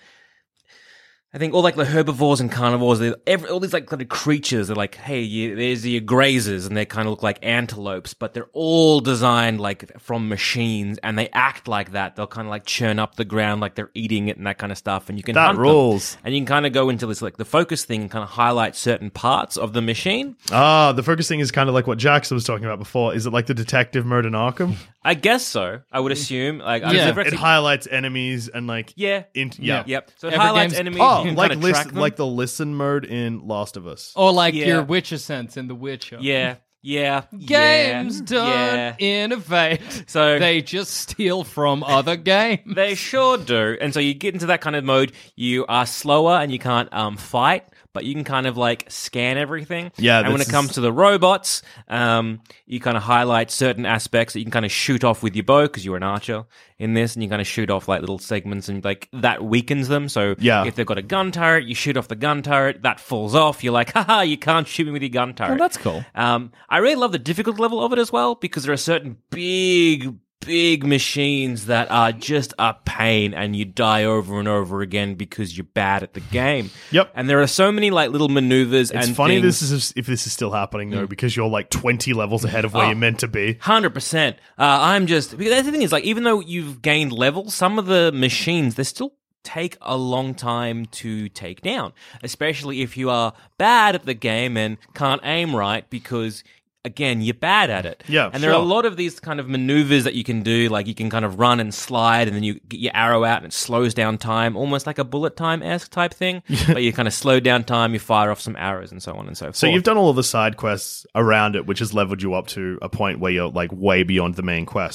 I think all like the herbivores and carnivores, they're every, all these like kind of creatures are like, hey, you, there's your grazers, and they kind of look like antelopes, but they're all designed like from machines, and they act like that. They'll kind of like churn up the ground like they're eating it and that kind of stuff. And you can That hunt rules. them, and you can kind of go into this like the focus thing and kind of highlight certain parts of the machine. Ah, the focusing is kind of like what Jackson was talking about before. Is it like the detective mode in Arkham? I guess so. I would assume. Like, I've Yeah. never It actually- highlights enemies and like yeah. int- yeah. Yep. So it Every highlights game's- enemies. Oh, you can like kind of track listen, them. like the listen mode in Last of Us. Or like Yeah. your Witcher sense in The Witcher. Yeah, yeah. Games yeah, don't yeah. innovate. So- they just steal from other games. They sure do. And so you get into that kind of mode. You are slower and you can't um fight, but you can kind of like scan everything. Yeah, And when this it comes is- to the robots, um, you kind of highlight certain aspects that you can kind of shoot off with your bow because you're an archer in this, and you kind of shoot off like little segments, and like that weakens them. So Yeah. if they've got a gun turret, you shoot off the gun turret, that falls off. You're like, haha, you can't shoot me with your gun turret. Oh, that's cool. Um, I really love the difficult level of it as well, because there are certain big, big machines that are just a pain, and you die over and over again because you're bad at the game. Yep. And there are so many like little maneuvers It's and funny things. this is if this is still happening though, because you're like twenty levels ahead of where Oh. you're meant to be. Hundred percent. Uh, I'm just because that's the thing is like even though you've gained levels, some of the machines they still take a long time to take down, especially if you are bad at the game and can't aim right because. Again, you're bad at it. Yeah, And there are a sure. lot of these kind of maneuvers that you can do, like you can kind of run and slide, and then you get your arrow out and it slows down time, almost like a bullet time-esque type thing. But you kind of slow down time, you fire off some arrows and so on and so forth. So you've done all of the side quests around it, which has leveled you up to a point where you're like way beyond the main quest, right?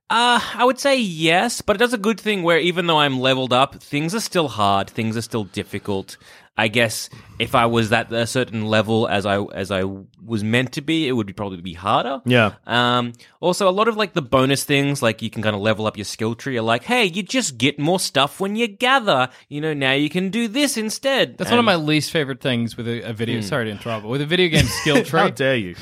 Uh, I would say yes, but it does a good thing where even though I'm leveled up, things are still hard, things are still difficult. I guess if I was at a certain level as I as I was meant to be, it would be probably be harder. Yeah. Um. Also, a lot of like the bonus things, like you can kind of level up your skill tree. Are like, hey, you just get more stuff when you gather. You know, now you can do this instead. That's And- one of my least favorite things with a, a video. Sorry to interrupt, but with a video game skill tree. How dare you?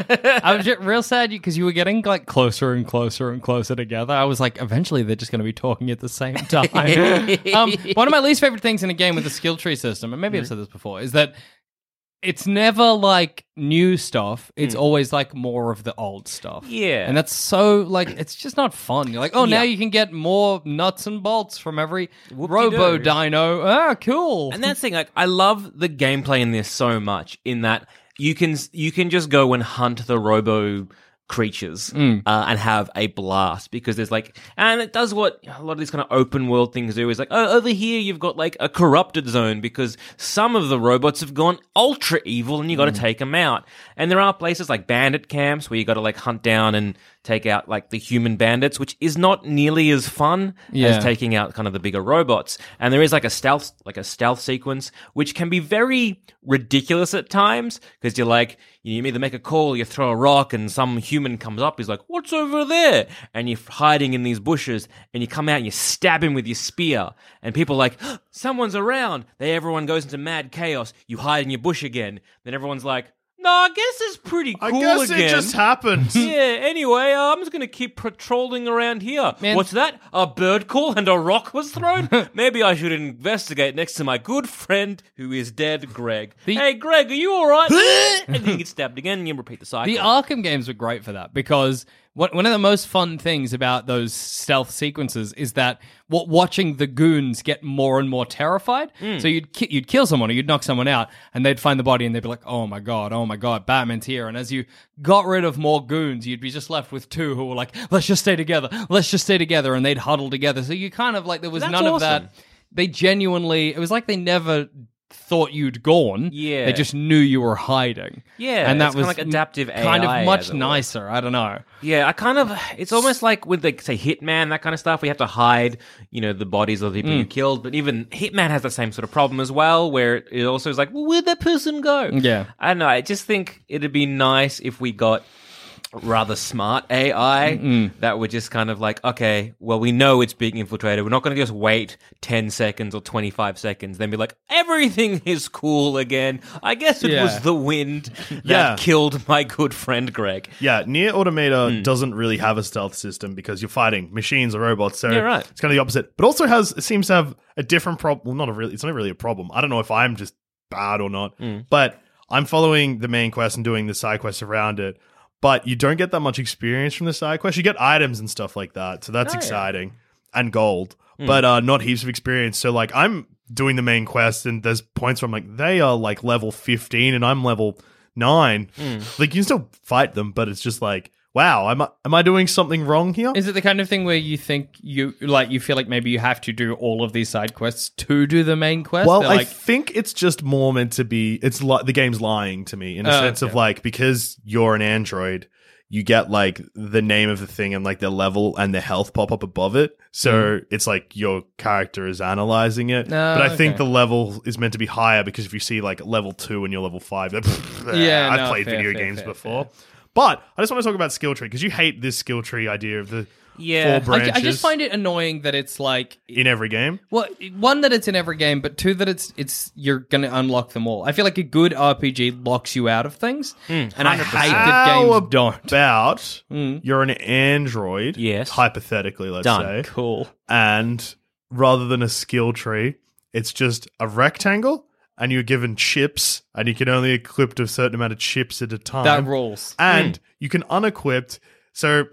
I was just real sad because you were getting like closer and closer and closer together. I was like, eventually they're just going to be talking at the same time. um, one of my least favorite things in a game with a skill tree system, and maybe I've said this before, is that it's never like new stuff. It's always like more of the old stuff. Yeah. And that's so like, it's just not fun. You're like, oh, now Yeah. you can get more nuts and bolts from every Whoop-de-doo. Robo Dino. Ah, cool. And that's the thing, like I love the gameplay in this so much. In that you can you can just go and hunt the Robo creatures uh, and have a blast because there's like, and it does what a lot of these kind of open world things do is like, oh, over here you've got like a corrupted zone because some of the robots have gone ultra evil and you got to take them out. And there are places like bandit camps where you got to like hunt down and take out like the human bandits, which is not nearly as fun Yeah. as taking out kind of the bigger robots. And there is like a stealth, like a stealth sequence, which can be very ridiculous at times because you're like, you either make a call, you throw a rock, and some human comes up. He's like, "What's over there?" And you're hiding in these bushes, and you come out and you stab him with your spear. And people are like, "Someone's around." Then everyone goes into mad chaos. You hide in your bush again. Then everyone's like, "No, I guess it's pretty cool I guess again." it just happened. Yeah, anyway, uh, I'm just going to keep patrolling around here. Man. What's that? A bird call and a rock was thrown? Maybe I should investigate next to my good friend who is dead, Greg. The- Hey, Greg, are you all right? And then you get stabbed again and you repeat the cycle. The Arkham games were great for that because what, one of the most fun things about those stealth sequences is that what watching the goons get more and more terrified. So you'd ki- you'd kill someone or you'd knock someone out, and they'd find the body and they'd be like, "Oh my god, oh my god, Batman's here!" And as you got rid of more goons, you'd be just left with two who were like, "Let's just stay together, let's just stay together," and they'd huddle together. So you kind of like there was That's none of awesome. that. They genuinely, it was like they never thought you'd gone. Yeah. They just knew you were hiding. Yeah, and that it's kinda was like adaptive kind A I, of much as it were. nicer. I don't know. Yeah, I kind of. It's almost like with like say Hitman, that kind of stuff. We have to hide, you know, the bodies of the people you killed. But even Hitman has the same sort of problem as well, where it also is like, well, where'd that person go? Yeah. I don't know. I just think it'd be nice if we got rather smart A I that would just kind of like, okay, well, we know it's being infiltrated. We're not going to just wait ten seconds or twenty-five seconds, then be like, everything is cool again. I guess it Yeah. was the wind that Yeah. killed my good friend Greg. Yeah, Nier Automata Hmm. doesn't really have a stealth system because you're fighting machines or robots, so Yeah, right. it's kind of the opposite. But also has it seems to have a different problem. Well, not a really. It's not really a problem. I don't know if I'm just bad or not, Hmm. but I'm following the main quest and doing the side quests around it. But you don't get that much experience from the side quest. You get items and stuff like that, so that's Oh, yeah. exciting and gold, Hmm. but uh, not heaps of experience. So like I'm doing the main quest, and there's points where I'm like, they are like level fifteen, and I'm level nine. Hmm. Like you can still fight them, but it's just like, wow, am I am I doing something wrong here? Is it the kind of thing where you think you like you feel like maybe you have to do all of these side quests to do the main quest? Well, They're I like, think it's just more meant to be. It's li- the game's lying to me in a Oh, sense of okay. like, because you're an android, you get like the name of the thing and like the level and the health pop up above it. So it's like your character is analyzing it. Oh, but I think okay. the level is meant to be higher because if you see like level two and you're level five, like, Yeah, I've no, played fair, video fair, games fair, before. But I just want to talk about skill tree because you hate this skill tree idea of the Yeah. four I, branches I just find it annoying that it's like in every game. well, one that it's in every game, but two that it's it's you're gonna unlock them all. I feel like a good R P G locks you out of things, and I hate that How games don't. about you're an android, Yes. hypothetically, let's Done. say, Cool. and rather than a skill tree, it's just a rectangle, and you're given chips, and you can only equip a certain amount of chips at a time. That rules. And you can unequip. So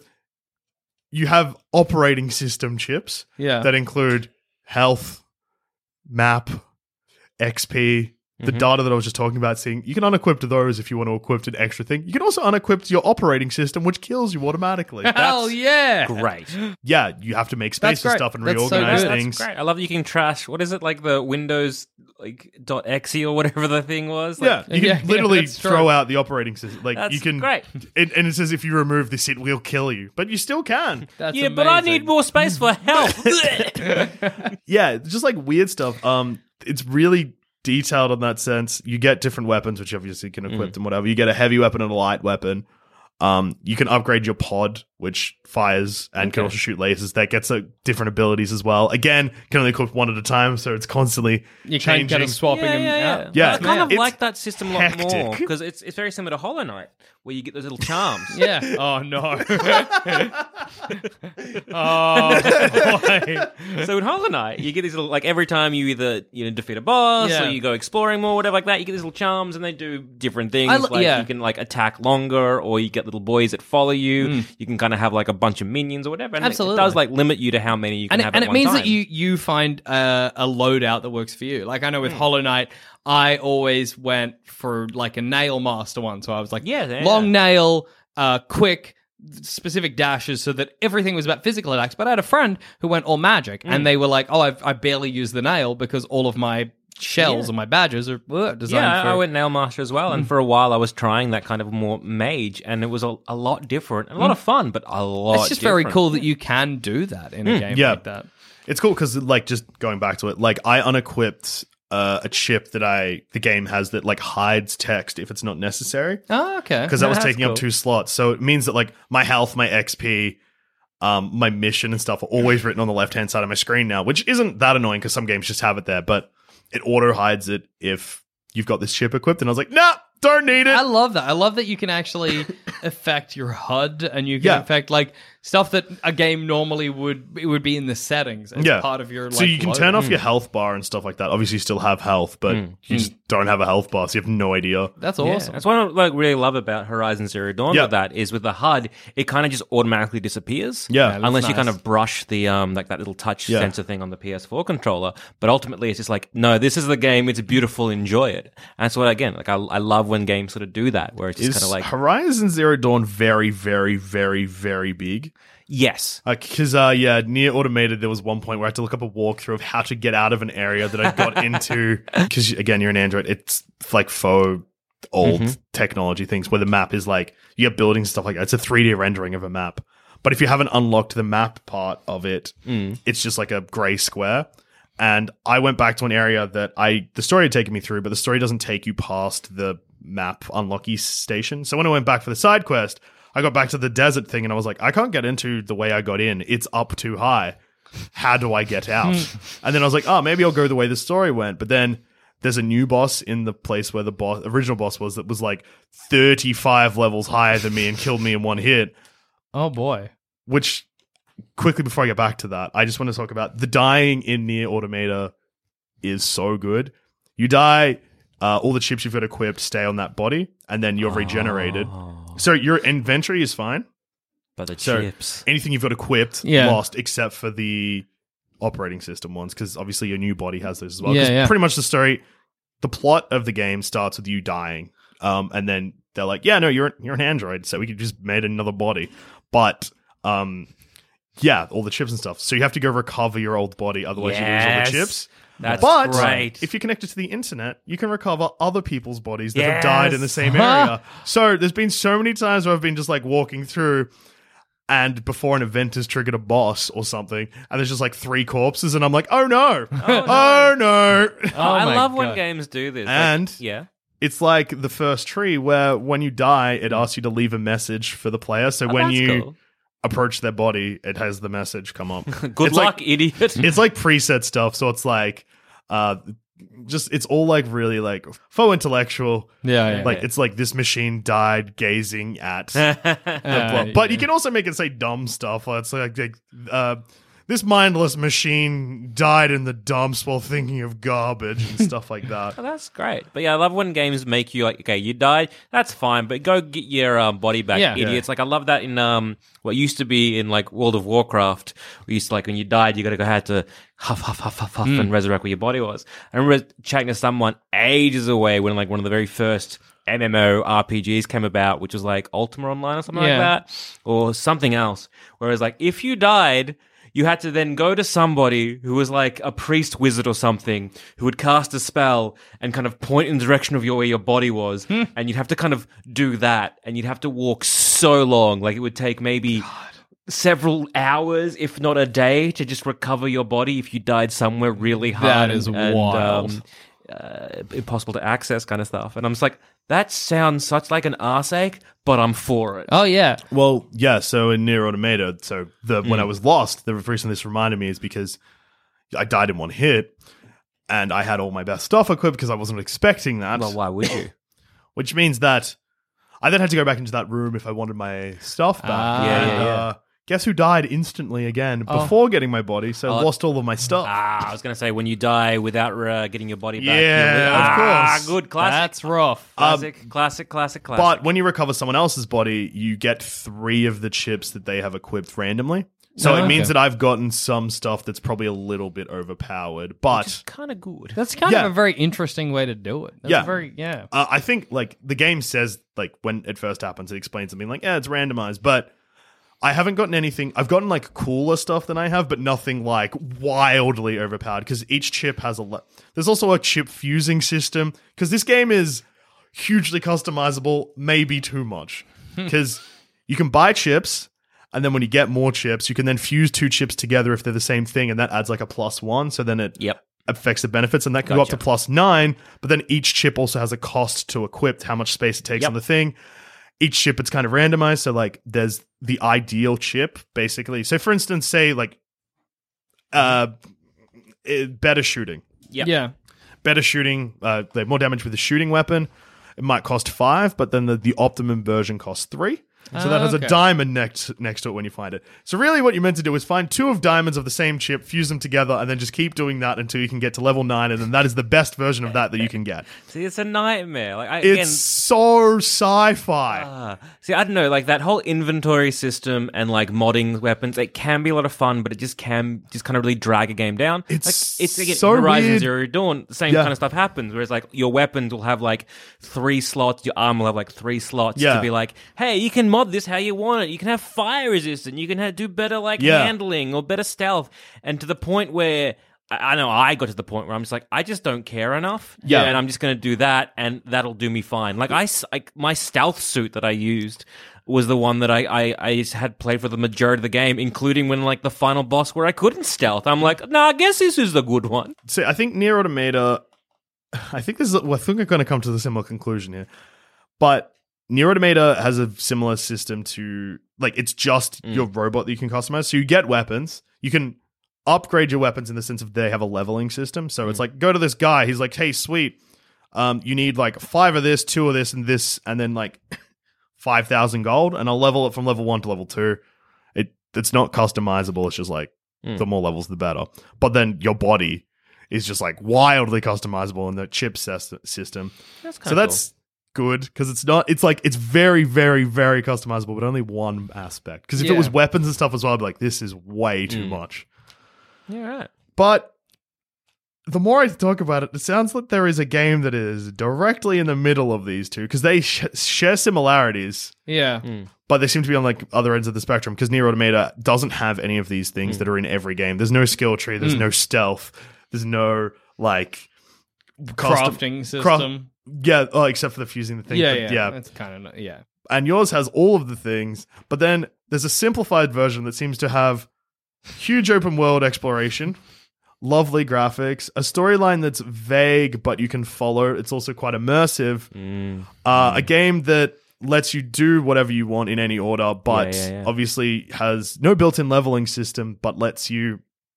you have operating system chips Yeah. that include health, map, X P, the data that I was just talking about, seeing you can unequip those if you want to equip an extra thing. You can also unequip your operating system, which kills you automatically. Hell yeah! Great. Yeah, you have to make space That's and great. stuff and That's so reorganize good. things. That's great. I love that you can trash. What is it like the Windows like .exe or whatever the thing was? Yeah, Like, you can Yeah, yeah, literally that's true. throw out the operating system. Like That's you can, great. It, and it says if you remove this, it will kill you, but you still can. That's yeah, but I amazing. need more space for health. Yeah, just like weird stuff. Um, it's really detailed on that sense. You get different weapons, which obviously can equip and whatever. You get a heavy weapon and a light weapon. Um, you can upgrade your pod, which fires and can also shoot lasers. That gets uh, different abilities as well. Again, can only equip one at a time, so it's constantly You can't changing. get a swapping yeah, them yeah, yeah. out. Yeah. I kind of It's like that system a lot hectic. more because it's it's very similar to Hollow Knight, where you get those little charms. Yeah. Oh no. oh boy. So in Hollow Knight, you get these little like every time you either you know defeat a boss Yeah. or you go exploring more, whatever like that, you get these little charms and they do different things. I lo- like yeah. you can like attack longer, or you get little boys that follow you. You can kind of have like a bunch of minions or whatever. And it- Absolutely. It does like limit you to how many you can and it, have. and at it one means time. that you you find uh, a loadout that works for you. Like I know with Hollow Knight, I always went for like a nail master one. So I was like, Yeah, yeah. long nail, uh, quick, specific dashes, so that everything was about physical attacks. But I had a friend who went all magic, and they were like, oh, I've, I barely use the nail because all of my shells and my badges are uh, designed Yeah, for. I went Nail Master as well, and for a while I was trying that kind of more mage, and it was a, a lot different, and a lot of fun, but a lot. It's just very different. cool that you can do that in a game Yeah. like that. It's cool because, like, just going back to it, like, I unequipped uh, a chip that I the game has that like hides text if it's not necessary, Oh, okay. because that was That's taking cool. up two slots. So it means that like my health, my X P, um, my mission and stuff are always written on the left hand side of my screen now, which isn't that annoying because some games just have it there, but it auto hides it if you've got this chip equipped. And I was like, nah, don't need it. I love that. I love that you can actually affect your H U D, and you can Yeah. affect like stuff that a game normally would it would be in the settings as yeah, part of your. Like, so you can load. turn off your health bar and stuff like that. Obviously, you still have health, but you just don't have a health bar, so you have no idea. That's Yeah, awesome. that's what I like really love about Horizon Zero Dawn. Yeah. With that is with the H U D, it kind of just automatically disappears. Yeah. Yeah, that's unless you nice. kind of brush the um like that little touch Yeah. sensor thing on the P S four controller. But ultimately, it's just like, no, this is the game. It's beautiful. Enjoy it. And that's what again, like I, I love when games sort of do that, where it's just Is kind of like, Horizon Zero Dawn very, very, very, very big? yes, Because, uh, yeah, near Automated, there was one point where I had to look up a walkthrough of how to get out of an area that I got into. Because, again, you're an Android. It's like faux old technology things where the map is like, you have buildings and stuff like that. It's a three D rendering of a map. But if you haven't unlocked the map part of it, it's just like a gray square. And I went back to an area that I the story had taken me through, but the story doesn't take you past the map unlocky station. So when I went back for the side quest, I got back to the desert thing and I was like, I can't get into the way I got in. It's up too high. How do I get out? And then I was like, oh, maybe I'll go the way the story went. But then there's a new boss in the place where the boss, original boss was that was like thirty-five levels higher than me and killed me in one hit. Oh boy. Which, quickly before I get back to that, I just want to talk about the dying in Nier Automata is so good. You die, uh, all the chips you've got equipped stay on that body, and then you're regenerated. So your inventory is fine. but the So chips. anything you've got equipped, Yeah. lost, except for the operating system ones, because obviously your new body has those as well. Yeah, 'Cause yeah. pretty much the story, the plot of the game starts with you dying, um, and then they're like, "Yeah, no, you're you're an android, so we could just made another body." But um, yeah, all the chips and stuff. So you have to go recover your old body, otherwise you lose all Yes. the chips. That's but great. if you're connected to the internet, you can recover other people's bodies that have Yes. died in the same area. So there's been so many times where I've been just like walking through, and before an event has triggered a boss or something, and there's just like three corpses, and I'm like, oh no, oh no. Oh, I my love when God. games do this. Like, And- yeah. It's like the first tree where when you die, it asks you to leave a message for the player. So Oh, when that's you cool. approach their body, it has the message come up. Good It's luck, like- idiot. It's like preset stuff, so it's like uh just it's all like really like faux intellectual. Yeah, yeah. Like it's like this machine died gazing at Uh, the block. But you can also make it say dumb stuff. It's like, like uh this mindless machine died in the dumps while thinking of garbage and stuff like that. Oh, that's great. But yeah, I love when games make you like, okay, you died, that's fine, but go get your um, body back, Yeah. idiots. Like I love that in um what used to be in like World of Warcraft. We used to like when you died, you got to go had to huff huff huff huff huff Mm. and resurrect where your body was. I remember chatting to someone ages away when like one of the very first M M O R P Gs came about, which was like Ultima Online or something Yeah. like that, or something else. Whereas like if you died, you had to then go to somebody who was like a priest wizard or something who would cast a spell and kind of point in the direction of your where your body was, and you'd have to kind of do that, and you'd have to walk so long, like it would take maybe several hours, if not a day, to just recover your body if you died somewhere really hard. That is and, and, wild. Um, uh, impossible to access kind of stuff. And I'm just like, that sounds such like an arse ache, but I'm for it. Oh, yeah. Well, yeah, so in Nier Automata, so the when Mm. I was lost, the reason this reminded me is because I died in one hit, and I had all my best stuff equipped because I wasn't expecting that. Well, why would you? Which means that I then had to go back into that room if I wanted my stuff back. Ah. Yeah, And, yeah, yeah. Uh, guess who died instantly again Oh. before getting my body, so I Oh. lost all of my stuff. Ah, I was going to say when you die without uh, getting your body back. Yeah, you're- of ah, course. good, classic. That's rough. classic, classic, classic, classic. But when you recover someone else's body, you get three of the chips that they have equipped randomly. So Oh, it means okay. that I've gotten some stuff that's probably a little bit overpowered, but kind of good. That's kind Yeah. of a very interesting way to do it. That's Yeah. a very, yeah. uh, I think like the game says like when it first happens, it explains something like, yeah, it's randomized, but I haven't gotten anything. I've gotten like cooler stuff than I have, but nothing like wildly overpowered because each chip has a. Le- There's also a chip fusing system because this game is hugely customizable, maybe too much because you can buy chips. And then when you get more chips, you can then fuse two chips together if they're the same thing, and that adds like a plus one. So then it Yep. affects the benefits, and that can go up Gotcha. to plus nine. But then each chip also has a cost to equip, how much space it takes Yep. on the thing. Each chip, it's kind of randomized. So like, there's the ideal chip, basically. So for instance, say like, uh, eh, better shooting, Yep. Yeah. better shooting, uh, they have more damage with the shooting weapon. It might cost five, but then the, the optimum version costs three. So that Ah, has okay. a diamond next next to it when you find it. So really what you meant to do is find two of diamonds of the same chip, fuse them together, and then just keep doing that until you can get to level nine, and then that is the best version of that that you can get. See, it's a nightmare. Like I, It's again, so sci-fi. Ah. See, I don't know, like that whole inventory system and like modding weapons, it can be a lot of fun, but it just can just kind of really drag a game down. It's like, it's again, so Horizon weird. Zero Dawn, the same Yeah. kind of stuff happens, whereas like your weapons will have like three slots, your arm will have like three slots Yeah. to be like, hey, you can mod this how you want it. You can have fire resistant, you can have, do better like Yeah. handling or better stealth, and to the point where I I know I got to the point where I'm just like, I just don't care enough. Yeah. And I'm just going to do that, and that'll do me fine. Like, I, s- like, my stealth suit that I used was the one that I, I, I had played for the majority of the game, including when, like, the final boss where I couldn't stealth. I'm like, nah, I guess this is the good one. So I think Nier Automata, I think this is, well, I think we're going to come to the similar conclusion here, but Nier Automata has a similar system to, like, it's just Mm. your robot that you can customize. So you get weapons, you can upgrade your weapons in the sense of they have a leveling system. So it's like, go to this guy, he's like, hey, sweet, um, you need like five of this, two of this, and this, and then like five thousand gold, and I'll level it from level one to level two. It It's not customizable, it's just like, Mm. the more levels, the better. But then your body is just like wildly customizable in the chip ses- system. That's So that's good because it's not, it's like, it's very, very, very customizable, but only one aspect. Because if it Yeah. was weapons and stuff as well, I'd be like, this is way too Mm. much. Yeah, right. But the more I talk about it, it sounds like there is a game that is directly in the middle of these two because they sh- share similarities, Yeah. but they seem to be on like other ends of the spectrum because Nier Automata doesn't have any of these things that are in every game. There's no skill tree, there's no stealth, there's no like custom- Crafting system. cra- yeah, oh, except for the fusing the thing. yeah, but yeah. yeah. That's kind of, yeah. And yours has all of the things, but then there's a simplified version that seems to have huge open world exploration, lovely graphics, a storyline that's vague but you can follow. It's also quite immersive. Mm. Uh, a game that lets you do whatever you want in any order, but Yeah, yeah, yeah. obviously has no built-in leveling system, but lets you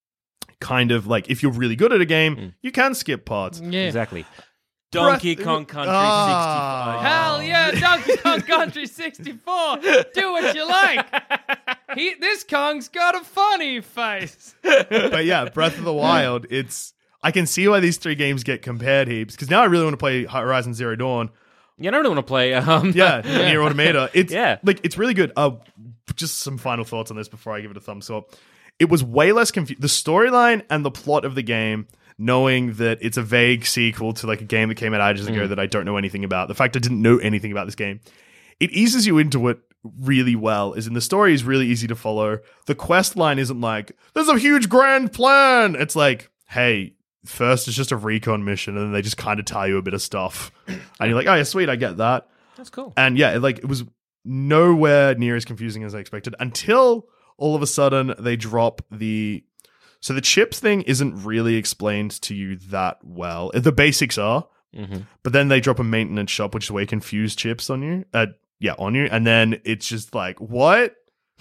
kind of like, if you're really good at a game, Mm. you can skip parts. Yeah. Exactly. Donkey Breath- Kong Country Ah. sixty-five. Hell yeah, Donkey Kong Country sixty-four. Do what you like. he, this Kong's got a funny face. But yeah, Breath of the Wild, it's I can see why these three games get compared heaps, because now I really want to play Horizon Zero Dawn. Yeah, I don't really want to play. Um, Yeah, Nier Automata. It's Yeah. like it's really good. Uh, just some final thoughts on this before I give it a thumbs up. It was way less confused. The storyline and the plot of the game, knowing that it's a vague sequel to like a game that came out ages ago that I don't know anything about. The fact I didn't know anything about this game, it eases you into it really well. Is in the story is really easy to follow. The quest line isn't like there's a huge grand plan. It's like, hey, first it's just a recon mission, and then they just kind of tell you a bit of stuff, and you're like, oh yeah, sweet, I get that. That's cool. And yeah, it, like it was nowhere near as confusing as I expected until all of a sudden they drop the. So the chips thing isn't really explained to you that well. The basics are, Mm-hmm. but then they drop a maintenance shop, which is where you can fuse chips on you. Uh, yeah, on you, and then it's just like, what?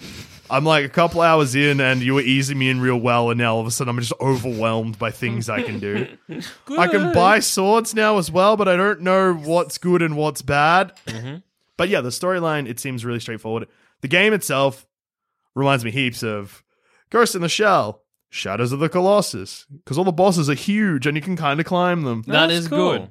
I'm like a couple hours in, and you were easing me in real well, and now all of a sudden I'm just overwhelmed by things I can do. I can buy swords now as well, but I don't know what's good and what's bad. Mm-hmm. But yeah, the storyline, it seems really straightforward. The game itself reminds me heaps of Ghost in the Shell, Shadows of the Colossus, because all the bosses are huge and you can kind of climb them. That That's is cool. good.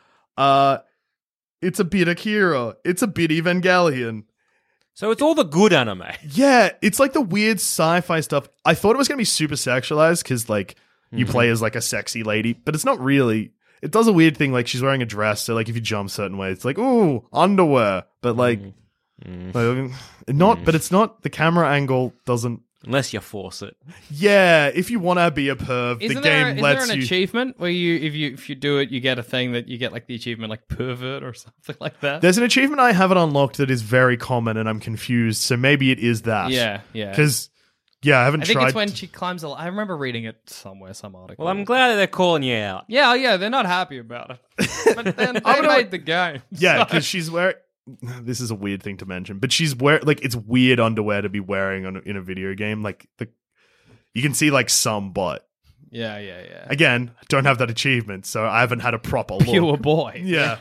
Uh, it's a bit Akira. It's a bit Evangelion. So it's all the good anime. Yeah, it's like the weird sci-fi stuff. I thought it was going to be super sexualized because, like, you Mm-hmm. play as, like, a sexy lady, but it's not really. It does a weird thing, like, she's wearing a dress, so, like, if you jump certain ways, it's like, ooh, underwear. But, like, Mm-hmm. like, not, but it's not, the camera angle doesn't. Unless you force it. Yeah, if you want to be a perv, Isn't the there, game is lets there an you. achievement where you if you if you do it you get a thing that you get like the achievement like pervert or something like that? There's an achievement I haven't unlocked that is very common, and I'm confused, so maybe it is that. Yeah, yeah. Because, yeah, I haven't I think tried. it's when she climbs a I remember reading it somewhere, some article. Well, I'm glad that they're calling you out. Yeah, yeah, they're not happy about it. But then they gonna- made the game. Yeah, so- because she's wearing. This is a weird thing to mention, but she's wear like it's weird underwear to be wearing on in a video game. Like the, you can see like some butt. Yeah, yeah, yeah. Again, don't have that achievement, so I haven't had a proper look. Pure boy. Yeah.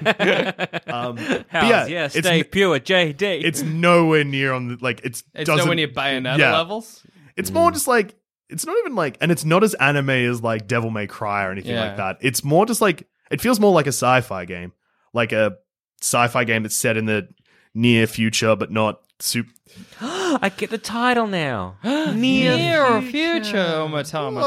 um, but How's, yeah, yeah, it's stay n- pure, J D. It's nowhere near on the like it's. It's doesn't, nowhere near Bayonetta yeah. levels. It's more just like it's not even like, and it's not as anime as like Devil May Cry or anything Yeah. like that. It's more just like it feels more like a sci-fi game, like a sci-fi game that's set in the near future, but not super. I get the title now. Near, Near future automata.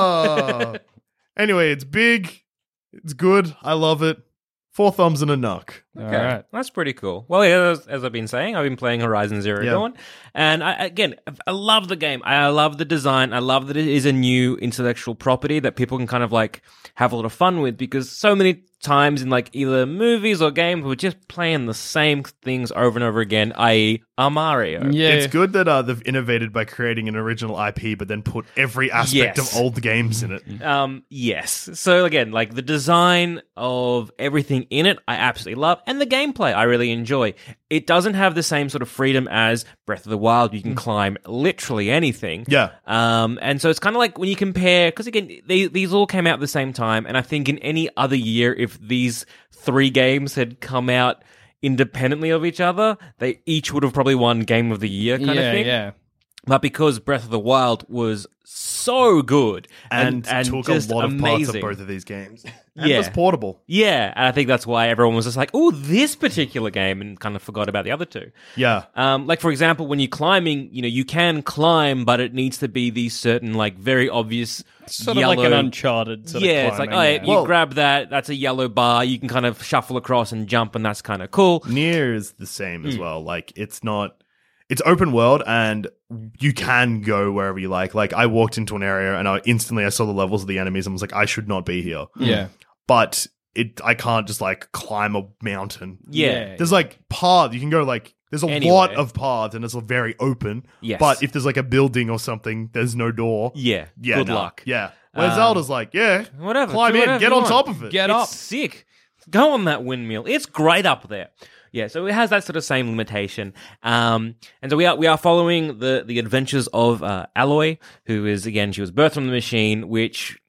Oh. Anyway, it's big, it's good. I love it. Four thumbs and a knuck. All Okay, right. that's pretty cool. Well, yeah, as, as I've been saying, I've been playing Horizon Zero Yeah. Dawn, and I, again, I love the game. I love the design. I love that it is a new intellectual property that people can kind of like have a lot of fun with, because so many times in like either movies or games we're just playing the same things over and over again, that is. a Mario. Yeah. It's good that uh, they've innovated by creating an original I P, but then put every aspect Yes. of old games in it. Um, yes. So again, like the design of everything in it, I absolutely love, and the gameplay I really enjoy. It doesn't have the same sort of freedom as Breath of the Wild. You can climb literally anything. Yeah. Um, and so it's kind of like when you compare, because again, they, these all came out at the same time, and I think in any other year, if these three games had come out independently of each other, they each would have probably won Game of the Year kind yeah, of thing. yeah. But because Breath of the Wild was so good And, and, and took just a lot of parts amazing. of both of these games. And Yeah. it was portable. Yeah, and I think that's why everyone was just like, "Oh, this particular game," and kind of forgot about the other two. Yeah. Um, like for example, when you're climbing, you know, you can climb, but it needs to be these certain, like, very obvious Sort yellow. of like an Uncharted sort yeah, of it's like, oh, climbing, yeah, yeah. you Well- grab that, that's a yellow bar. You can kind of shuffle across and jump, and that's kind of cool. Nier is the same Hmm. as well. Like, it's not. It's open world, and you can go wherever you like. Like, I walked into an area, and I instantly I saw the levels of the enemies, and was like, I should not be here. Yeah. But it, I can't just like climb a mountain. Yeah. There's like paths. You can go like. There's a Anywhere. lot of paths, and it's very open. Yes. But if there's like a building or something, there's no door. Yeah, Yeah. good no. luck. Yeah. Where Um, Zelda's like, yeah, Whatever. climb do in, whatever get you on want. top of it. Get it's up. sick. Go on that windmill. It's great up there. Yeah, so it has that sort of same limitation. Um, and so we are we are following the the adventures of uh, Aloy, who is, again, she was birthed from the machine, which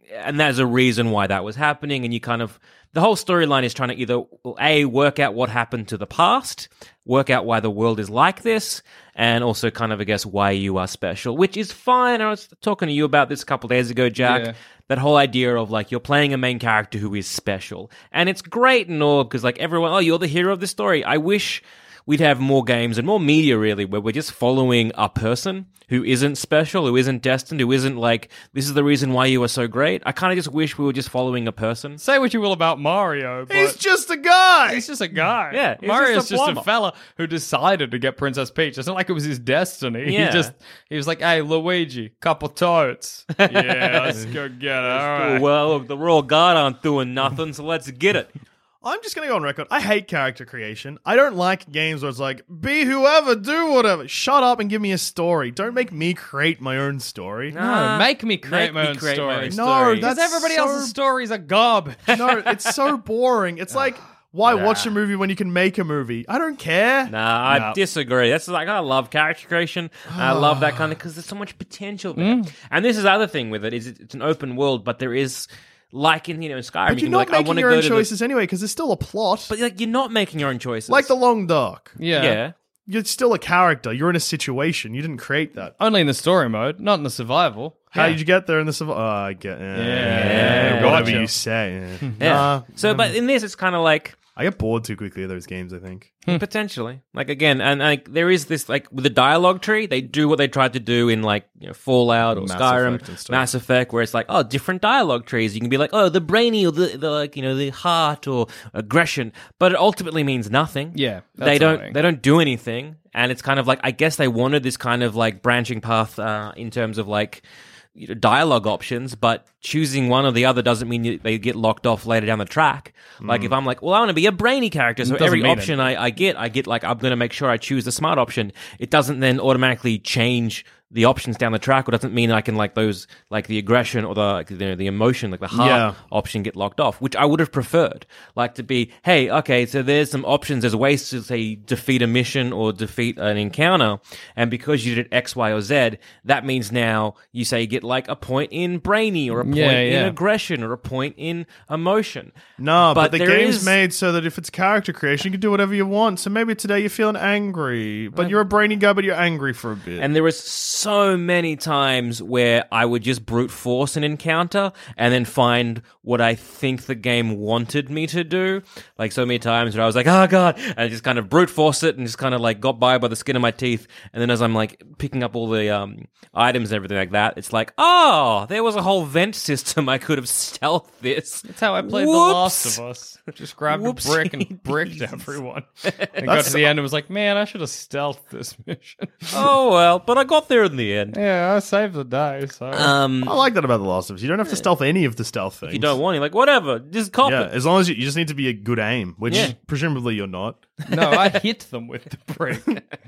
and there's a reason why that was happening, and you kind of the whole storyline is trying to either a work out what happened to the past, work out why the world is like this, and also kind of I guess why you are special, which is fine. I was talking to you about this a couple of days ago, Jack. Yeah. That whole idea of like you're playing a main character who is special, and it's great and all because like everyone, oh, you're the hero of the story. I wish we'd have more games and more media really where we're just following a person who isn't special, who isn't destined, who isn't like, this is the reason why you are so great. I kind of just wish we were just following a person. Say what you will about Mario, but He's just a guy. he's just a guy. Yeah, he's Mario's just a just a, plumber. fella who decided to get Princess Peach. It's not like it was his destiny. Yeah. He just he was like, "Hey, Luigi, couple toads. Yeah, let's go get it. All right." Well, look, the Royal Guard aren't doing nothing, so let's get it. I'm just going to go on record. I hate character creation. I don't like games where it's like, be whoever, do whatever. Shut up and give me a story. Don't make me create my own story. No, make me create Make my me own create my story. own No, story. that's Because everybody so- else's stories are garbage. No, it's so boring. It's like, why watch a movie when you can make a movie? I don't care. Nah, I No. disagree. That's like I love character creation. I love that kind of because there's so much potential there. And this is the other thing with it is it's an open world, but there is like in you know Skyrim. But you you're can be not like, I making want to your go own to the- choices anyway, because there's still a plot. but like you're not making your own choices. like The Long Dark. Yeah. yeah. You're still a character. You're in a situation. You didn't create that. Only in the story mode, not in the survival. How did you get there in the survival? Oh, I get yeah, Yeah, whatever gotcha. you say. Yeah. Yeah. Nah, so, but in this, it's kind of like I get bored too quickly of those games, I think. potentially, like again, and like there is this like with the dialogue tree, they do what they tried to do in like you know, Fallout or Mass Skyrim, Effect and stuff. Mass Effect, where it's like oh, different dialogue trees. You can be like oh, the brainy or the, the like you know the heart or aggression, but it ultimately means nothing. Yeah, they that's don't annoying. they don't do anything, and it's kind of like I guess they wanted this kind of like branching path uh, in terms of like. You know, dialogue options, but choosing one or the other doesn't mean you, they get locked off later down the track. Like if I'm like, well, I want to be a brainy character, so Doesn't every mean option I, I get, I get like I'm going to make sure I choose the smart option. It doesn't then automatically change the options down the track, or doesn't mean I can like those like the aggression or the like, you know, the emotion, like the heart Yeah. option get locked off, which I would have preferred. Like to be, hey, okay, so there's some options, there's ways to say defeat a mission or defeat an encounter, and because you did X, Y, or Z, that means now you say you get like a point in brainy or a point Yeah, in yeah. aggression or a point in emotion. No, but, the there game's is- made so that if it's character creation, you can do whatever you want. So maybe today you're feeling angry, but you're a brainy guy, but you're angry for a bit. And there was so many times where I would just brute force an encounter and then find what I think the game wanted me to do. Like so many times where I was like, oh God, and I just kind of brute force it and just kind of like got by by the skin of my teeth. And then as I'm like picking up all the um, items and everything like that, it's like, oh, there was a whole vent system I could have stealthed this. That's how I played Whoops. The Last of Us. Just grabbed Whoopsie a brick and bricked daisies. everyone. And got to the end and was like, man, I should have stealthed this mission. Oh well, but I got there in the end. Yeah, I saved the day, so. Um, I like that about The Last of Us. You don't have to stealth any of the stealth things. if you don't want it, like whatever, just cop Yeah, it. as long as you, you just need to be a good aim, which Yeah. presumably you're not. No, I hit them with the brick.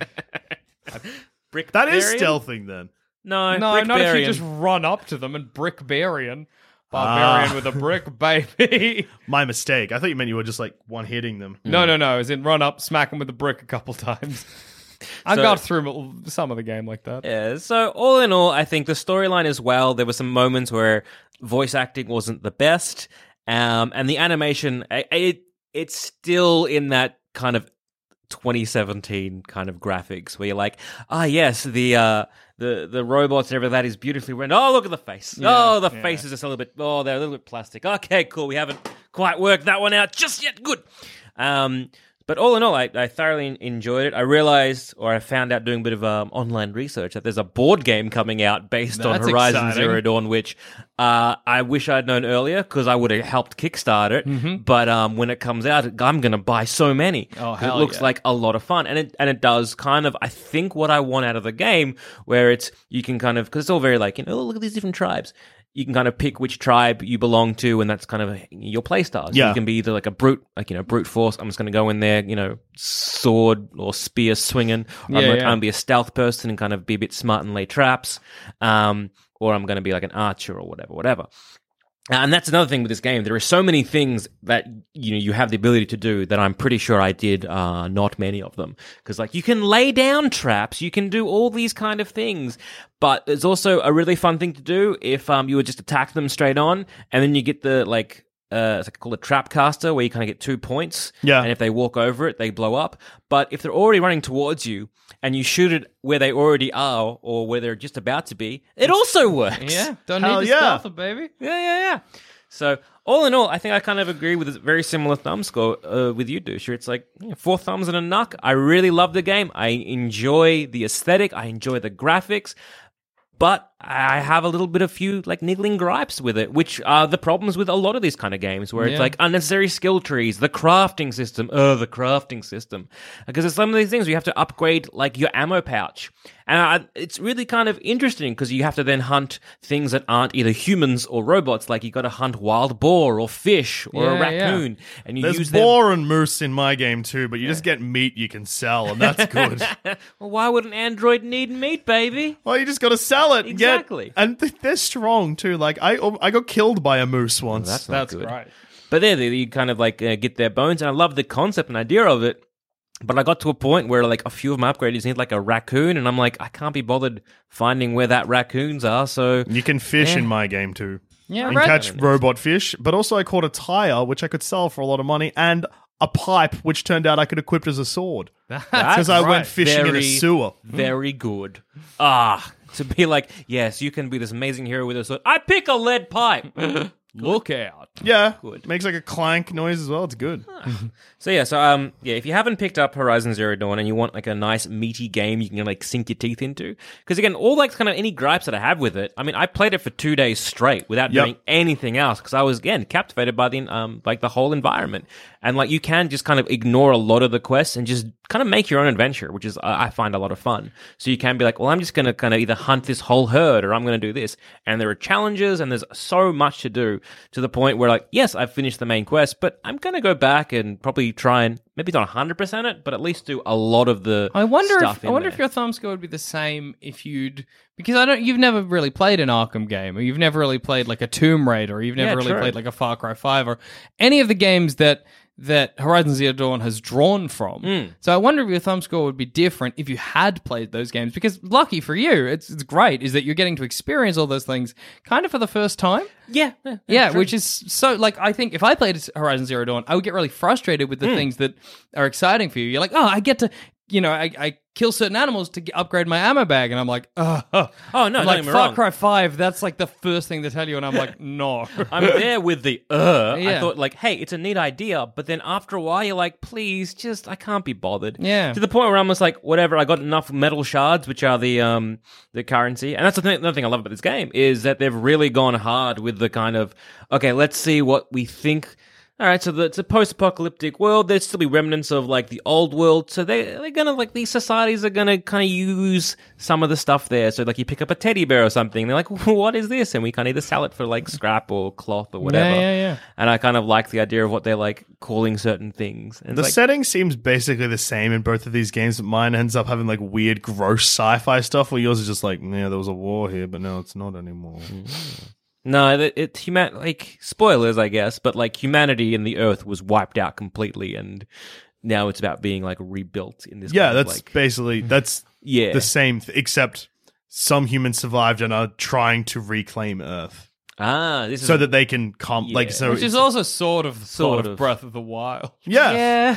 Brick That is Barian? stealthing then. No, No, Brick not if you Barian. just run up to them and brick Barian. Barbarian Ah. with a brick, baby. My mistake. I thought you meant you were just like one hitting them. No, no, no. As in run up, smack them with a brick a couple times. I So- got through some of the game like that. Yeah, so all in all, I think the storyline as well, there were some moments where voice acting wasn't the best, um, and the animation, I- it it's still in that kind of twenty seventeen kind of graphics where you're like, ah, yes, the uh, the the robots and everything that is beautifully rendered. Oh, look at the face. oh, the face is just a little bit. Oh, they're a little bit plastic. Okay, cool. We haven't quite worked that one out just yet. Good. Um, But all in all, I, I thoroughly enjoyed it. I realized, or I found out doing a bit of um, online research, that there's a board game coming out based on That's Horizon exciting. Zero Dawn, which uh, I wish I'd known earlier because I would have helped kickstart it. Mm-hmm. But um, when it comes out, I'm going to buy so many. Oh, 'Cause hell it looks yeah. like a lot of fun, and it and it does kind of, I think, what I want out of the game, where it's you can kind of, because it's all very like, you know, oh, look at these different tribes. You can kind of pick which tribe you belong to, and that's kind of your play style. So Yeah. you can be either like a brute, like, you know, brute force. I'm just going to go in there, you know, sword or spear swinging. Or I'm Yeah, going yeah. to be a stealth person and kind of be a bit smart and lay traps. Um, or I'm going to be like an archer or whatever, whatever. And that's another thing with this game. There are so many things that you know you have the ability to do that I'm pretty sure I did uh, not many of them. Because like you can lay down traps, you can do all these kind of things. But it's also a really fun thing to do if um, you would just attack them straight on, and then you get the like uh, it's like called a trap caster where you kind of get two points. Yeah. And if they walk over it, they blow up. But if they're already running towards you and you shoot it where they already are or where they're just about to be, it also works. Yeah, don't Hell need to yeah. stealth it, baby. Yeah, yeah, yeah. So, all in all, I think I kind of agree with a very similar thumb score uh, with you, Dusha. It's like yeah, four thumbs and a knuck. I really love the game. I enjoy the aesthetic. I enjoy the graphics. But I have a little bit of few like niggling gripes with it, which are the problems with a lot of these kind of games, where it's Yeah. like unnecessary skill trees, the crafting system, oh, the crafting system, because there's some of these things where you have to upgrade like your ammo pouch, and I, it's really kind of interesting because you have to then hunt things that aren't either humans or robots. Like you got to hunt wild boar or fish or a Yeah, yeah. raccoon, and you There's use them. boar and moose in my game too, but you just get meat you can sell, and that's good. Well, why would an android need meat, baby? Well, you just got to sell it. Get- Exactly. and th- they're strong too. Like I, I got killed by a moose once. That's not That's good. great. But there, there, you kind of like uh, get their bones, and I love the concept and idea of it. But I got to a point where like a few of my upgrades need like a raccoon, and I'm like, I can't be bothered finding where that raccoons are. So You can fish Yeah. in my game too. Yeah, You right. can catch robot fish, but also I caught a tire which I could sell for a lot of money, and a pipe which turned out I could equip as a sword because I went fishing in a Very, sewer. Very good. Ah, to be like, yes, you can be this amazing hero with a sword. I pick a lead pipe. Look out. Yeah, Good. makes like a clank noise as well. It's good. So yeah, so um, yeah, if you haven't picked up Horizon Zero Dawn and you want like a nice meaty game you can like sink your teeth into, because again, all like kind of any gripes that I have with it, I mean, I played it for two days straight without Yep. doing anything else because I was again captivated by the um like the whole environment, and like you can just kind of ignore a lot of the quests and just kind of make your own adventure, which is uh, I find a lot of fun. So you can be like, well, I'm just gonna kind of either hunt this whole herd or I'm gonna do this, and there are challenges and there's so much to do to the point where like, yes, I've finished the main quest, but I'm gonna go back and probably try and maybe not one hundred percent it, but at least do a lot of the I wonder stuff if I in wonder there. if your thumb score would be the same if you'd because I don't you've never really played an Arkham game, or you've never really played like a Tomb Raider, or you've never Yeah, really true. played like a Far Cry five, or any of the games that that Horizon Zero Dawn has drawn from. Hmm. So I wonder if your thumb score would be different if you had played those games. Because lucky for you, it's it's great is that you're getting to experience all those things kind of for the first time. yeah, yeah, Yeah, true. which is so like I think if I played Horizon Zero Dawn, I would get really frustrated with the Hmm. things that are exciting for you. You're like, oh, I get to, you know, I, I kill certain animals to get, upgrade my ammo bag, and I'm like, oh, Oh, no, don't like get me Far wrong. Cry Five. That's like the first thing they tell you, and I'm like, no. I'm there with the uh. I Yeah. thought like, hey, it's a neat idea, but then after a while, you're like, please, just I can't be bothered. Yeah. To the point where I'm almost like, whatever. I got enough metal shards, which are the um the currency, and that's the thing, another thing I love about this game is that they've really gone hard with the kind of okay, let's see what we think. All right, so the, it's a post-apocalyptic world. There's still be remnants of like the old world. So they they're gonna like these societies are gonna kind of use some of the stuff there. So like you pick up a teddy bear or something, they're like, what is this? And we kind of either sell it for like scrap or cloth or whatever. Yeah, yeah, yeah. And I kind of like the idea of what they're like calling certain things. And it's The like, setting seems basically the same in both of these games, but mine ends up having like weird, gross sci-fi stuff. Where yours is just like, yeah, there was a war here, but no, it's not anymore. no, it, it human like spoilers, I guess, but like humanity and the Earth was wiped out completely, and now it's about being like rebuilt in this. Yeah, kind of, that's like, basically that's yeah. the same, th- except some humans survived and are trying to reclaim Earth ah, this is so that they can come. Yeah. Like so, Which is it's- also sort of Sort sort of of. Breath of the Wild. yeah. yeah.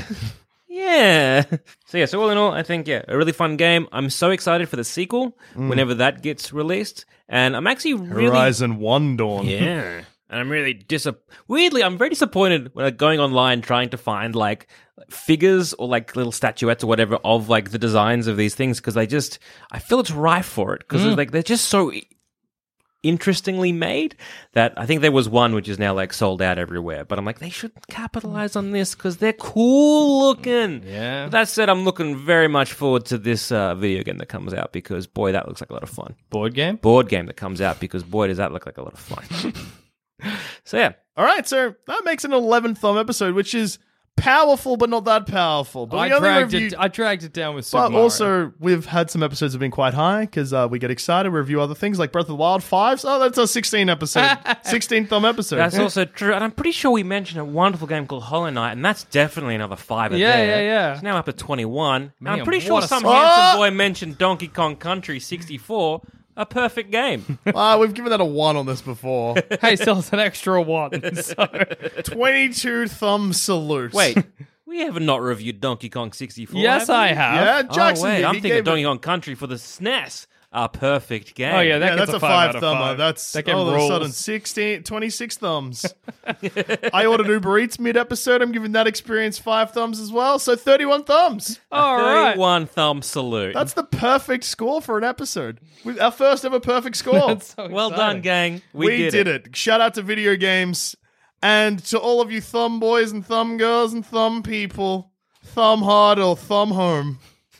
Yeah. So yeah, so all in all, I think yeah, a really fun game. I'm so excited for the sequel whenever that gets released, and I'm actually really Horizon One Dawn. yeah. And I'm really dis. Weirdly, I'm very disappointed when I'm going online trying to find like figures or like little statuettes or whatever of like the designs of these things because I just I feel it's rife for it because like they're just so i- interestingly made that I think there was one which is now like sold out everywhere. But I'm like they should capitalize on this because they're cool looking. Yeah. But that said, I'm looking very much forward to this uh, video game that comes out because boy, that looks like a lot of fun. Board game? Board game that comes out because boy, does that look like a lot of fun. So yeah, All right, so that makes an eleven thumb episode, which is powerful, but not that powerful. But I we only dragged reviewed- it. I dragged it down with Super But Mario. also, we've had some episodes that have been quite high because uh, we get excited, we review other things like Breath of the Wild five. Oh, that's a sixteen episode, sixteen thumb episode. That's also true. And I'm pretty sure we mentioned a wonderful game called Hollow Knight, and that's definitely another five. Yeah, there. yeah, yeah. It's now up at twenty-one. And Man, I'm pretty sure what a some sp- handsome Ah! boy mentioned Donkey Kong Country sixty-four. A perfect game. Ah, we've given that a one on this before. Hey, still it's an extra one. So. twenty-two thumb salute. Wait, we have not reviewed Donkey Kong sixty-four. Yes, have we? I have. Yeah, Oh, Jackson. wait, did. I'm He thinking gave of Donkey it- Kong Country for the S N E S. A perfect game. Oh, yeah, that Yeah, gets that's a a five five out of thumber. five. That's That game all of a rules. sudden sixteen, twenty-six thumbs. I ordered Uber Eats mid episode. I'm giving that experience five thumbs as well. So thirty-one thumbs. All right. thirty-one thumb salute. That's the perfect score for an episode. With our first ever perfect score. That's so well exciting. done, gang. We, we did, it. Shout out to video games. And to all of you thumb boys and thumb girls and thumb people, thumb hard or thumb home.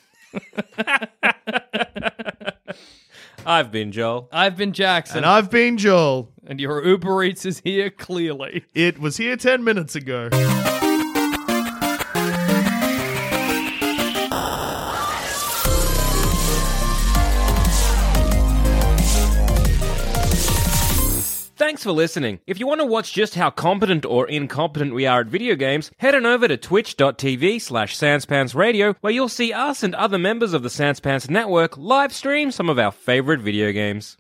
I've been Joel. I've been Jackson, And I've been Joel. and your Uber Eats is here clearly. It was here ten minutes ago. Thanks for listening. If you want to watch just how competent or incompetent we are at video games, head on over to twitch.tv slash sanspantsradio, where you'll see us and other members of the Sanspants Network live stream some of our favorite video games.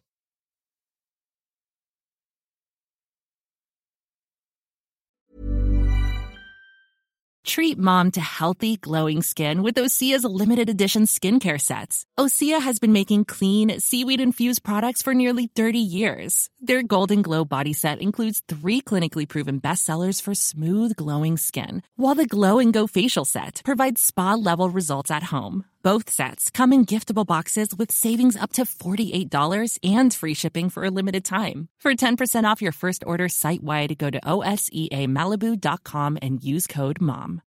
Treat mom to healthy, glowing skin with Osea's limited edition skincare sets. Osea has been making clean, seaweed-infused products for nearly thirty years. Their Golden Glow body set includes three clinically proven bestsellers for smooth, glowing skin, while the Glow and Go facial set provides spa-level results at home. Both sets come in giftable boxes with savings up to forty-eight dollars and free shipping for a limited time. For ten percent off your first order site-wide, go to O S E A Malibu dot com and use code MOM.